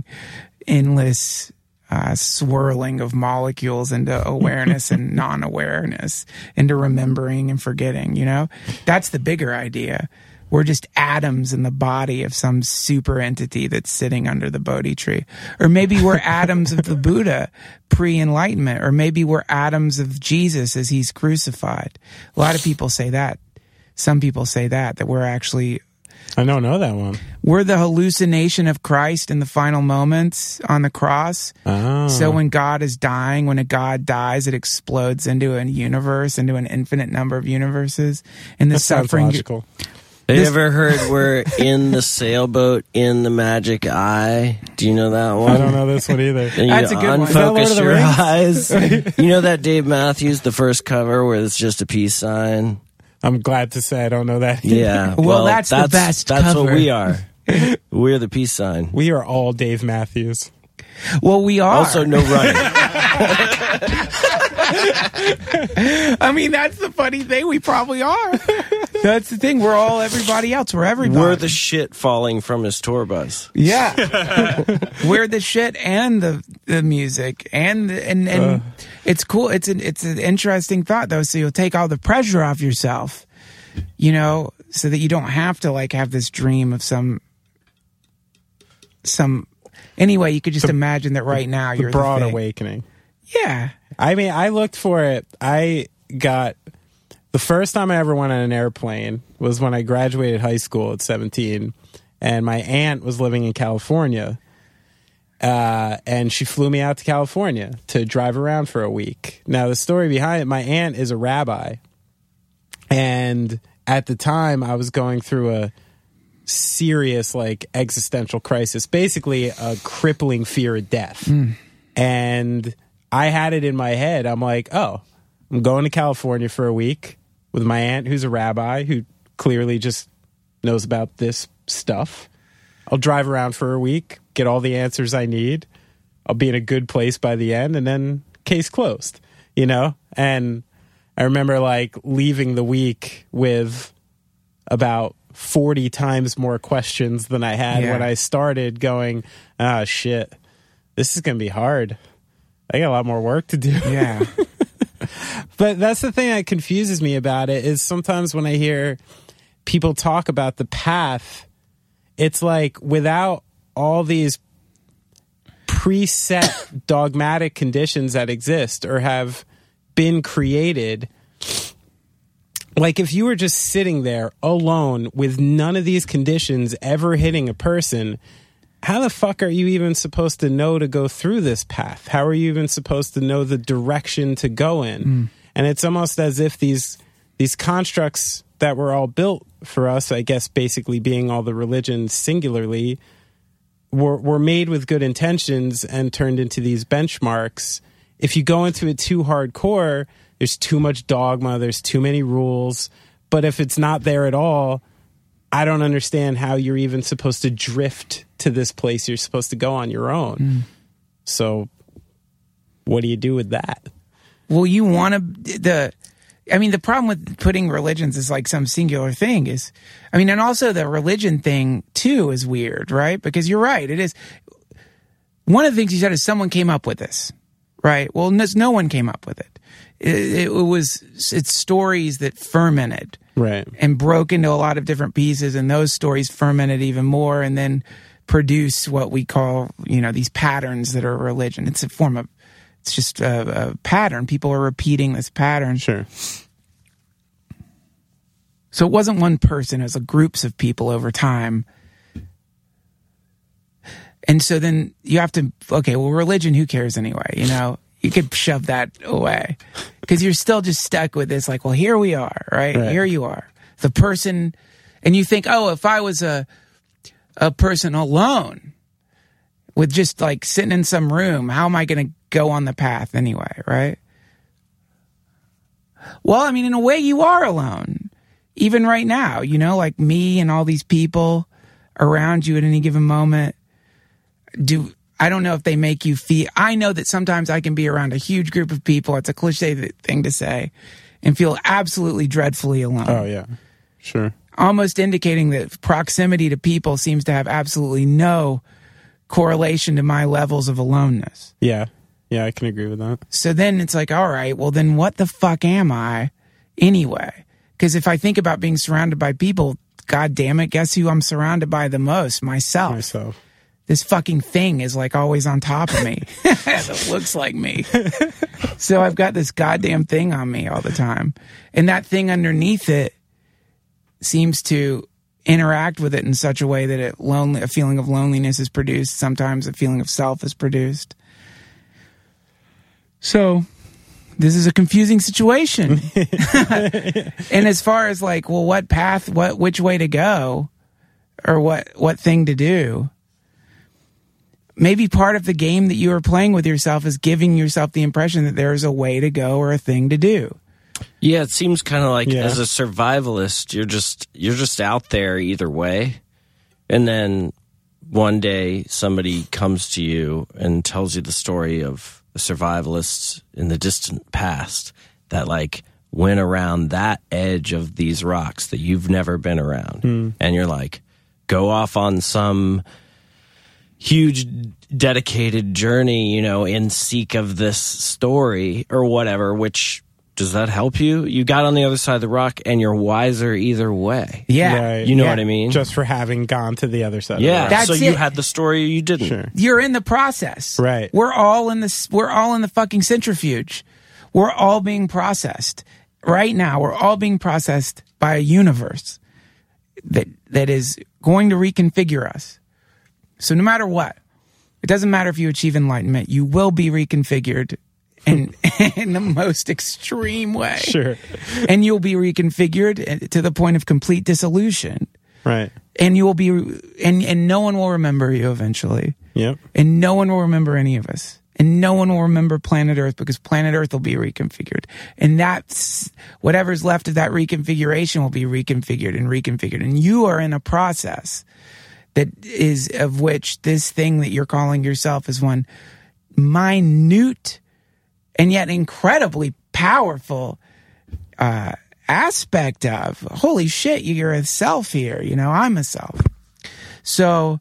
endless uh, swirling of molecules into awareness and non-awareness, into remembering and forgetting, you know? That's the bigger idea. we're just atoms in the body of some super entity that's sitting under the Bodhi tree. Or maybe we're atoms of the Buddha pre-enlightenment. Or maybe we're atoms of Jesus as he's crucified. A lot of people say that. Some people say that, that we're actually... I don't know that one. We're the hallucination of Christ in the final moments on the cross. Oh. So when God is dying, when a God dies, it explodes into a universe, into an infinite number of universes. And the That sounds suffering... logical. Have you This- ever heard we're in the sailboat in the magic eye? Do you know that one? I don't know this one either. And you That's a good one. Is that Lord unfocus of the your Rings? eyes. You know that Dave Matthews, the first cover where it's just a peace sign? I'm glad to say I don't know that. Yeah. Well, that's the best That's cover. what we are. We're the peace sign. We are all Dave Matthews. Well, we are. Also, no running. I mean, that's the funny thing. We probably are. That's the thing. We're all everybody else. We're everybody. We're the shit falling from his tour bus. Yeah. We're the shit and the the music and the, and and Uh. it's cool. It's an it's an interesting thought though. So you'll take all the pressure off yourself, you know, so that you don't have to like have this dream of some some. Anyway, you could just imagine that right now The you're broad the thing. awakening. Yeah. I mean, I looked for it. I got the first time I ever went on an airplane was when I graduated high school at seventeen, and my aunt was living in California, uh, and she flew me out to California to drive around for a week. Now, the story behind it: my aunt is a rabbi, and at the time, I was going through a serious, like, existential crisis, basically a crippling fear of death, and I had it in my head. I'm like, oh, I'm going to California for a week with my aunt, who's a rabbi, who clearly just knows about this stuff. I'll drive around for a week, get all the answers I need. I'll be in a good place by the end, and then case closed, you know? And I remember, like, leaving the week with about forty times more questions than I had Yeah. when I started, going, ah, shit, this is going to be hard. I got a lot more work to do. Yeah. But that's the thing that confuses me about it is sometimes when I hear people talk about the path, it's like without all these preset dogmatic conditions that exist or have been created, like if you were just sitting there alone with none of these conditions ever hitting a person, how the fuck are you even supposed to know to go through this path? How are you even supposed to know the direction to go in? Mm. And it's almost as if these these constructs that were all built for us, I guess basically being all the religions singularly, were, were made with good intentions and turned into these benchmarks. If you go into it too hardcore, there's too much dogma, there's too many rules. But if it's not there at all, I don't understand how you're even supposed to drift to this place you're supposed to go on your own. Mm. So what do you do with that? Well, you want to, the, I mean, the problem with putting religions as like some singular thing is, I mean, and also the religion thing too is weird, right? Because you're right, it is. One of the things you said is someone came up with this, right? Well, no, no one came up with it. It, it was, it's stories that fermented. Right. And broke into a lot of different pieces, and those stories fermented even more and then produce what we call, you know, these patterns that are religion. It's a form of, it's just a, a pattern. People are repeating this pattern. Sure. So it wasn't one person, it was like groups of people over time. And so then you have to, okay, well, religion, who cares anyway, you know? You could shove that away because you're still just stuck with this. Like, well, here we are, right? right? Here you are, the person, and you think, oh, if I was a a person alone with just like sitting in some room, how am I going to go on the path anyway, right? Well, I mean, in a way, you are alone, even right now. You know, like me and all these people around you at any given moment. Do I don't know if they make you feel... I know that sometimes I can be around a huge group of people. It's a cliche thing to say. And feel absolutely dreadfully alone. Oh, yeah. Sure. Almost indicating that proximity to people seems to have absolutely no correlation to my levels of aloneness. Yeah. Yeah, I can agree with that. So then it's like, all right, well then what the fuck am I anyway? Because if I think about being surrounded by people God damn it, guess who I'm surrounded by the most? Myself. Myself. This fucking thing is like always on top of me. It looks like me. So I've got this goddamn thing on me all the time. And that thing underneath it seems to interact with it in such a way that it lonely, a feeling of loneliness is produced. Sometimes a feeling of self is produced. So this is a confusing situation. And as far as like, well, what path, what, which way to go or what, what thing to do, maybe part of the game that you are playing with yourself is giving yourself the impression that there's a way to go or a thing to do. Yeah, it seems kind of like Yeah. as a survivalist, you're just you're just out there either way, and then one day somebody comes to you and tells you the story of a survivalist in the distant past that like went around that edge of these rocks that you've never been around, Mm. and you're like, go off on some huge dedicated journey, you know, in seek of this story or whatever, which does that help you? You got on the other side of the rock and you're wiser either way. Yeah. Right. You know Yeah. what I mean? Just for having gone to the other side. yeah. Of the rock. That's so you it. had the story or you didn't. Sure. You're in the process. Right. We're all in this, we're all in the fucking centrifuge. We're all being processed. Right now, we're all being processed by a universe that that is going to reconfigure us. So no matter what, it doesn't matter if you achieve enlightenment, you will be reconfigured in, in the most extreme way. Sure. And you'll be reconfigured to the point of complete dissolution. Right. And you will be, and, and no one will remember you eventually. Yep. And no one will remember any of us. And no one will remember planet Earth because planet Earth will be reconfigured. And that's, whatever's left of that reconfiguration will be reconfigured and reconfigured. And you are in a process that is, of which this thing that you're calling yourself is one minute and yet incredibly powerful uh, aspect of. Holy shit, you're a self here. You know, I'm a self. So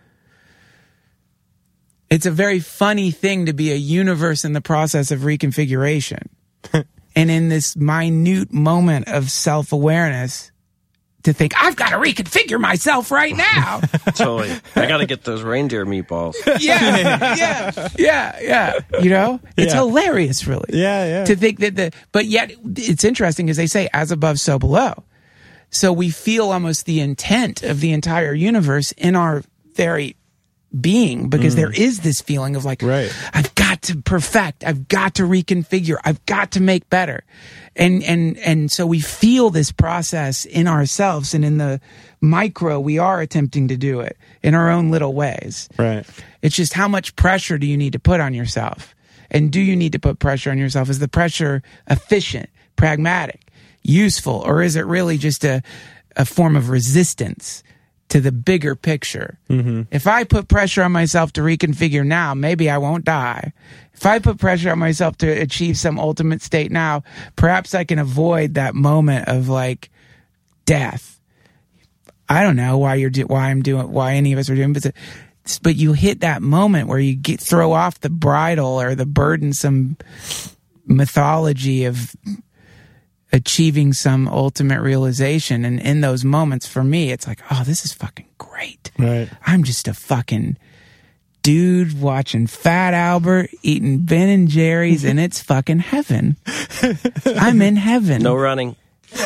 it's a very funny thing to be a universe in the process of reconfiguration. And in this minute moment of self-awareness, to think, I've got to reconfigure myself right now. Totally. I got to get those reindeer meatballs. Yeah, yeah, yeah, yeah. You know, it's Yeah. hilarious, really. Yeah, yeah. To think that the, but yet it's interesting, as they say, as above, so below. So we feel almost the intent of the entire universe in our very being, because Mm. there is this feeling of like, Right. I've got to perfect, I've got to reconfigure, I've got to make better. And, and, and so we feel this process in ourselves, and in the micro, we are attempting to do it in our own little ways. Right. It's just how much pressure do you need to put on yourself? And do you need to put pressure on yourself? Is the pressure efficient, pragmatic, useful, or is it really just a, a form of resistance to the bigger picture? Mm-hmm. If I put pressure on myself to reconfigure now, maybe I won't die. If I put pressure on myself to achieve some ultimate state now, perhaps I can avoid that moment of like death. I don't know why you're do- why I'm doing why any of us are doing, but but you hit that moment where you get throw off the bridle or the burdensome mythology of achieving some ultimate realization. And in those moments, for me, it's like, oh, this is fucking great. Right. I'm just a fucking dude watching Fat Albert, eating Ben and Jerry's, and it's fucking heaven. I'm in heaven. No running.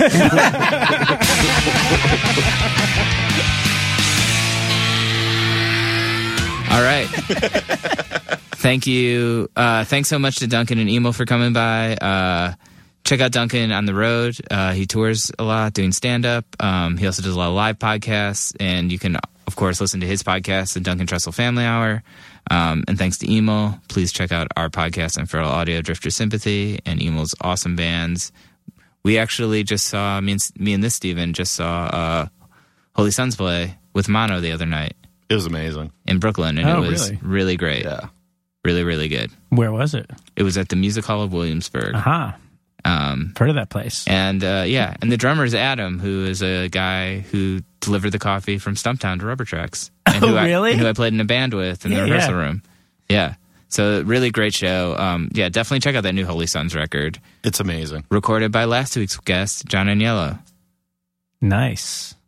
All right. Thank you. Uh, thanks so much to Duncan and Emil for coming by. Uh, check out Duncan on the road. Uh, he tours a lot doing stand-up. Um, he also does a lot of live podcasts. And you can, of course, listen to his podcast, The Duncan Trussell Family Hour. Um, and thanks to Emil. Please check out our podcast, Unfurl Audio, Drifter Sympathy, and Emil's awesome bands. We actually just saw, me and, me and this Steven just saw uh, Holy Sons play with Mono the other night. It was amazing. In Brooklyn, and Oh, it was really? really great. Yeah. Really, really good. Where was it? It was at the Music Hall of Williamsburg. Aha. Um, Heard of that place. and uh, yeah, and the drummer is Adam, who is a guy who delivered the coffee from Stumptown to Rubber Tracks. And Oh, who I, really? and who I played in a band with in Yeah, the rehearsal yeah. room. Yeah. So really great show. Um, yeah, definitely check out that new Holy Sons record. It's amazing. Recorded by last week's guest, John Agnello. Nice.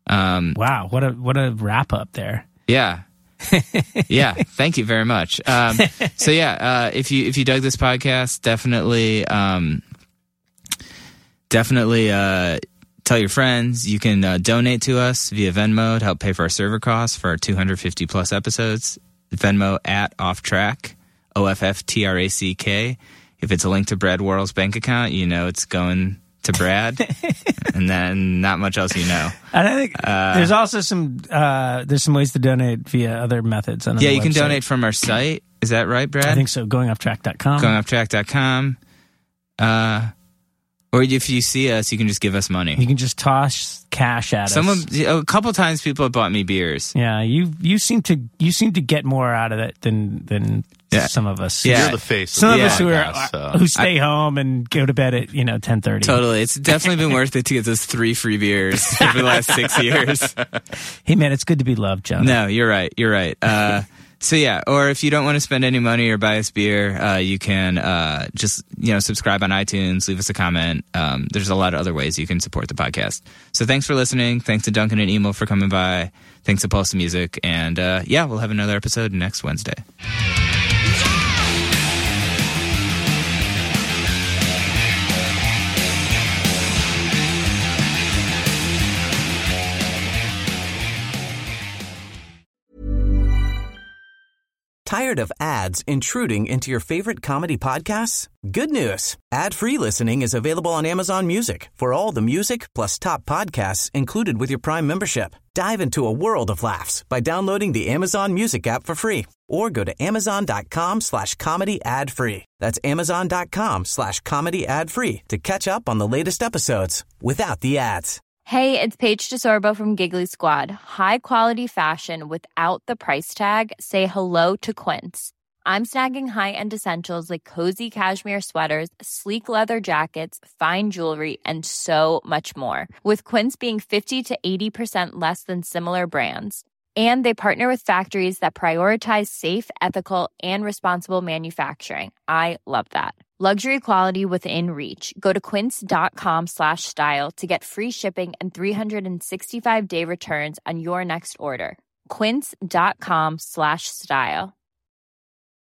Um, wow, what a what a wrap up there. Yeah. yeah, thank you very much. Um, so yeah, uh, if you if you dug this podcast, definitely um, definitely uh, tell your friends. You can uh, donate to us via Venmo to help pay for our server costs for our two hundred fifty plus episodes. Venmo at Off Track, O F F T R A C K. If it's a link to Brad Worrell's bank account, you know it's going to Brad, and then not much else you know. And I think uh, there's also some uh, there's some ways to donate via other methods. On yeah, the you can website. donate from our site. Is that right, Brad? I think so. going off track dot com. going off track dot com. Uh, or if you see us, you can just give us money. You can just toss cash at Someone, us. a couple times, people have bought me beers. Yeah, you you seem to you seem to get more out of it than than Yeah. some of us. Yeah. You're the face. Some of of the us who are podcast, so. who stay home and go to bed at you know ten thirty. Totally, it's definitely been worth it to get those three free beers over the last six years. Hey man, it's good to be loved, John. No, you're right. You're right. Uh, so yeah, or if you don't want to spend any money or buy us beer, uh, you can uh, just you know subscribe on iTunes, leave us a comment. Um, there's a lot of other ways you can support the podcast. So thanks for listening. Thanks to Duncan and Emo for coming by. Thanks to Pulse Music, and uh, yeah, we'll have another episode next Wednesday. Tired of ads intruding into your favorite comedy podcasts? Good news. Ad-free listening is available on Amazon Music for all the music plus top podcasts included with your Prime membership. Dive into a world of laughs by downloading the Amazon Music app for free or go to amazon.com slash comedy ad free. That's amazon.com slash comedy ad free to catch up on the latest episodes without the ads. Hey, it's Paige DeSorbo from Giggly Squad. High quality fashion without the price tag. Say hello to Quince. I'm snagging high-end essentials like cozy cashmere sweaters, sleek leather jackets, fine jewelry, and so much more. With Quince being fifty to eighty percent less than similar brands. And they partner with factories that prioritize safe, ethical, and responsible manufacturing. I love that. Luxury quality within reach. Go to quince.com slash style to get free shipping and three sixty-five day returns on your next order. Quince.com slash style.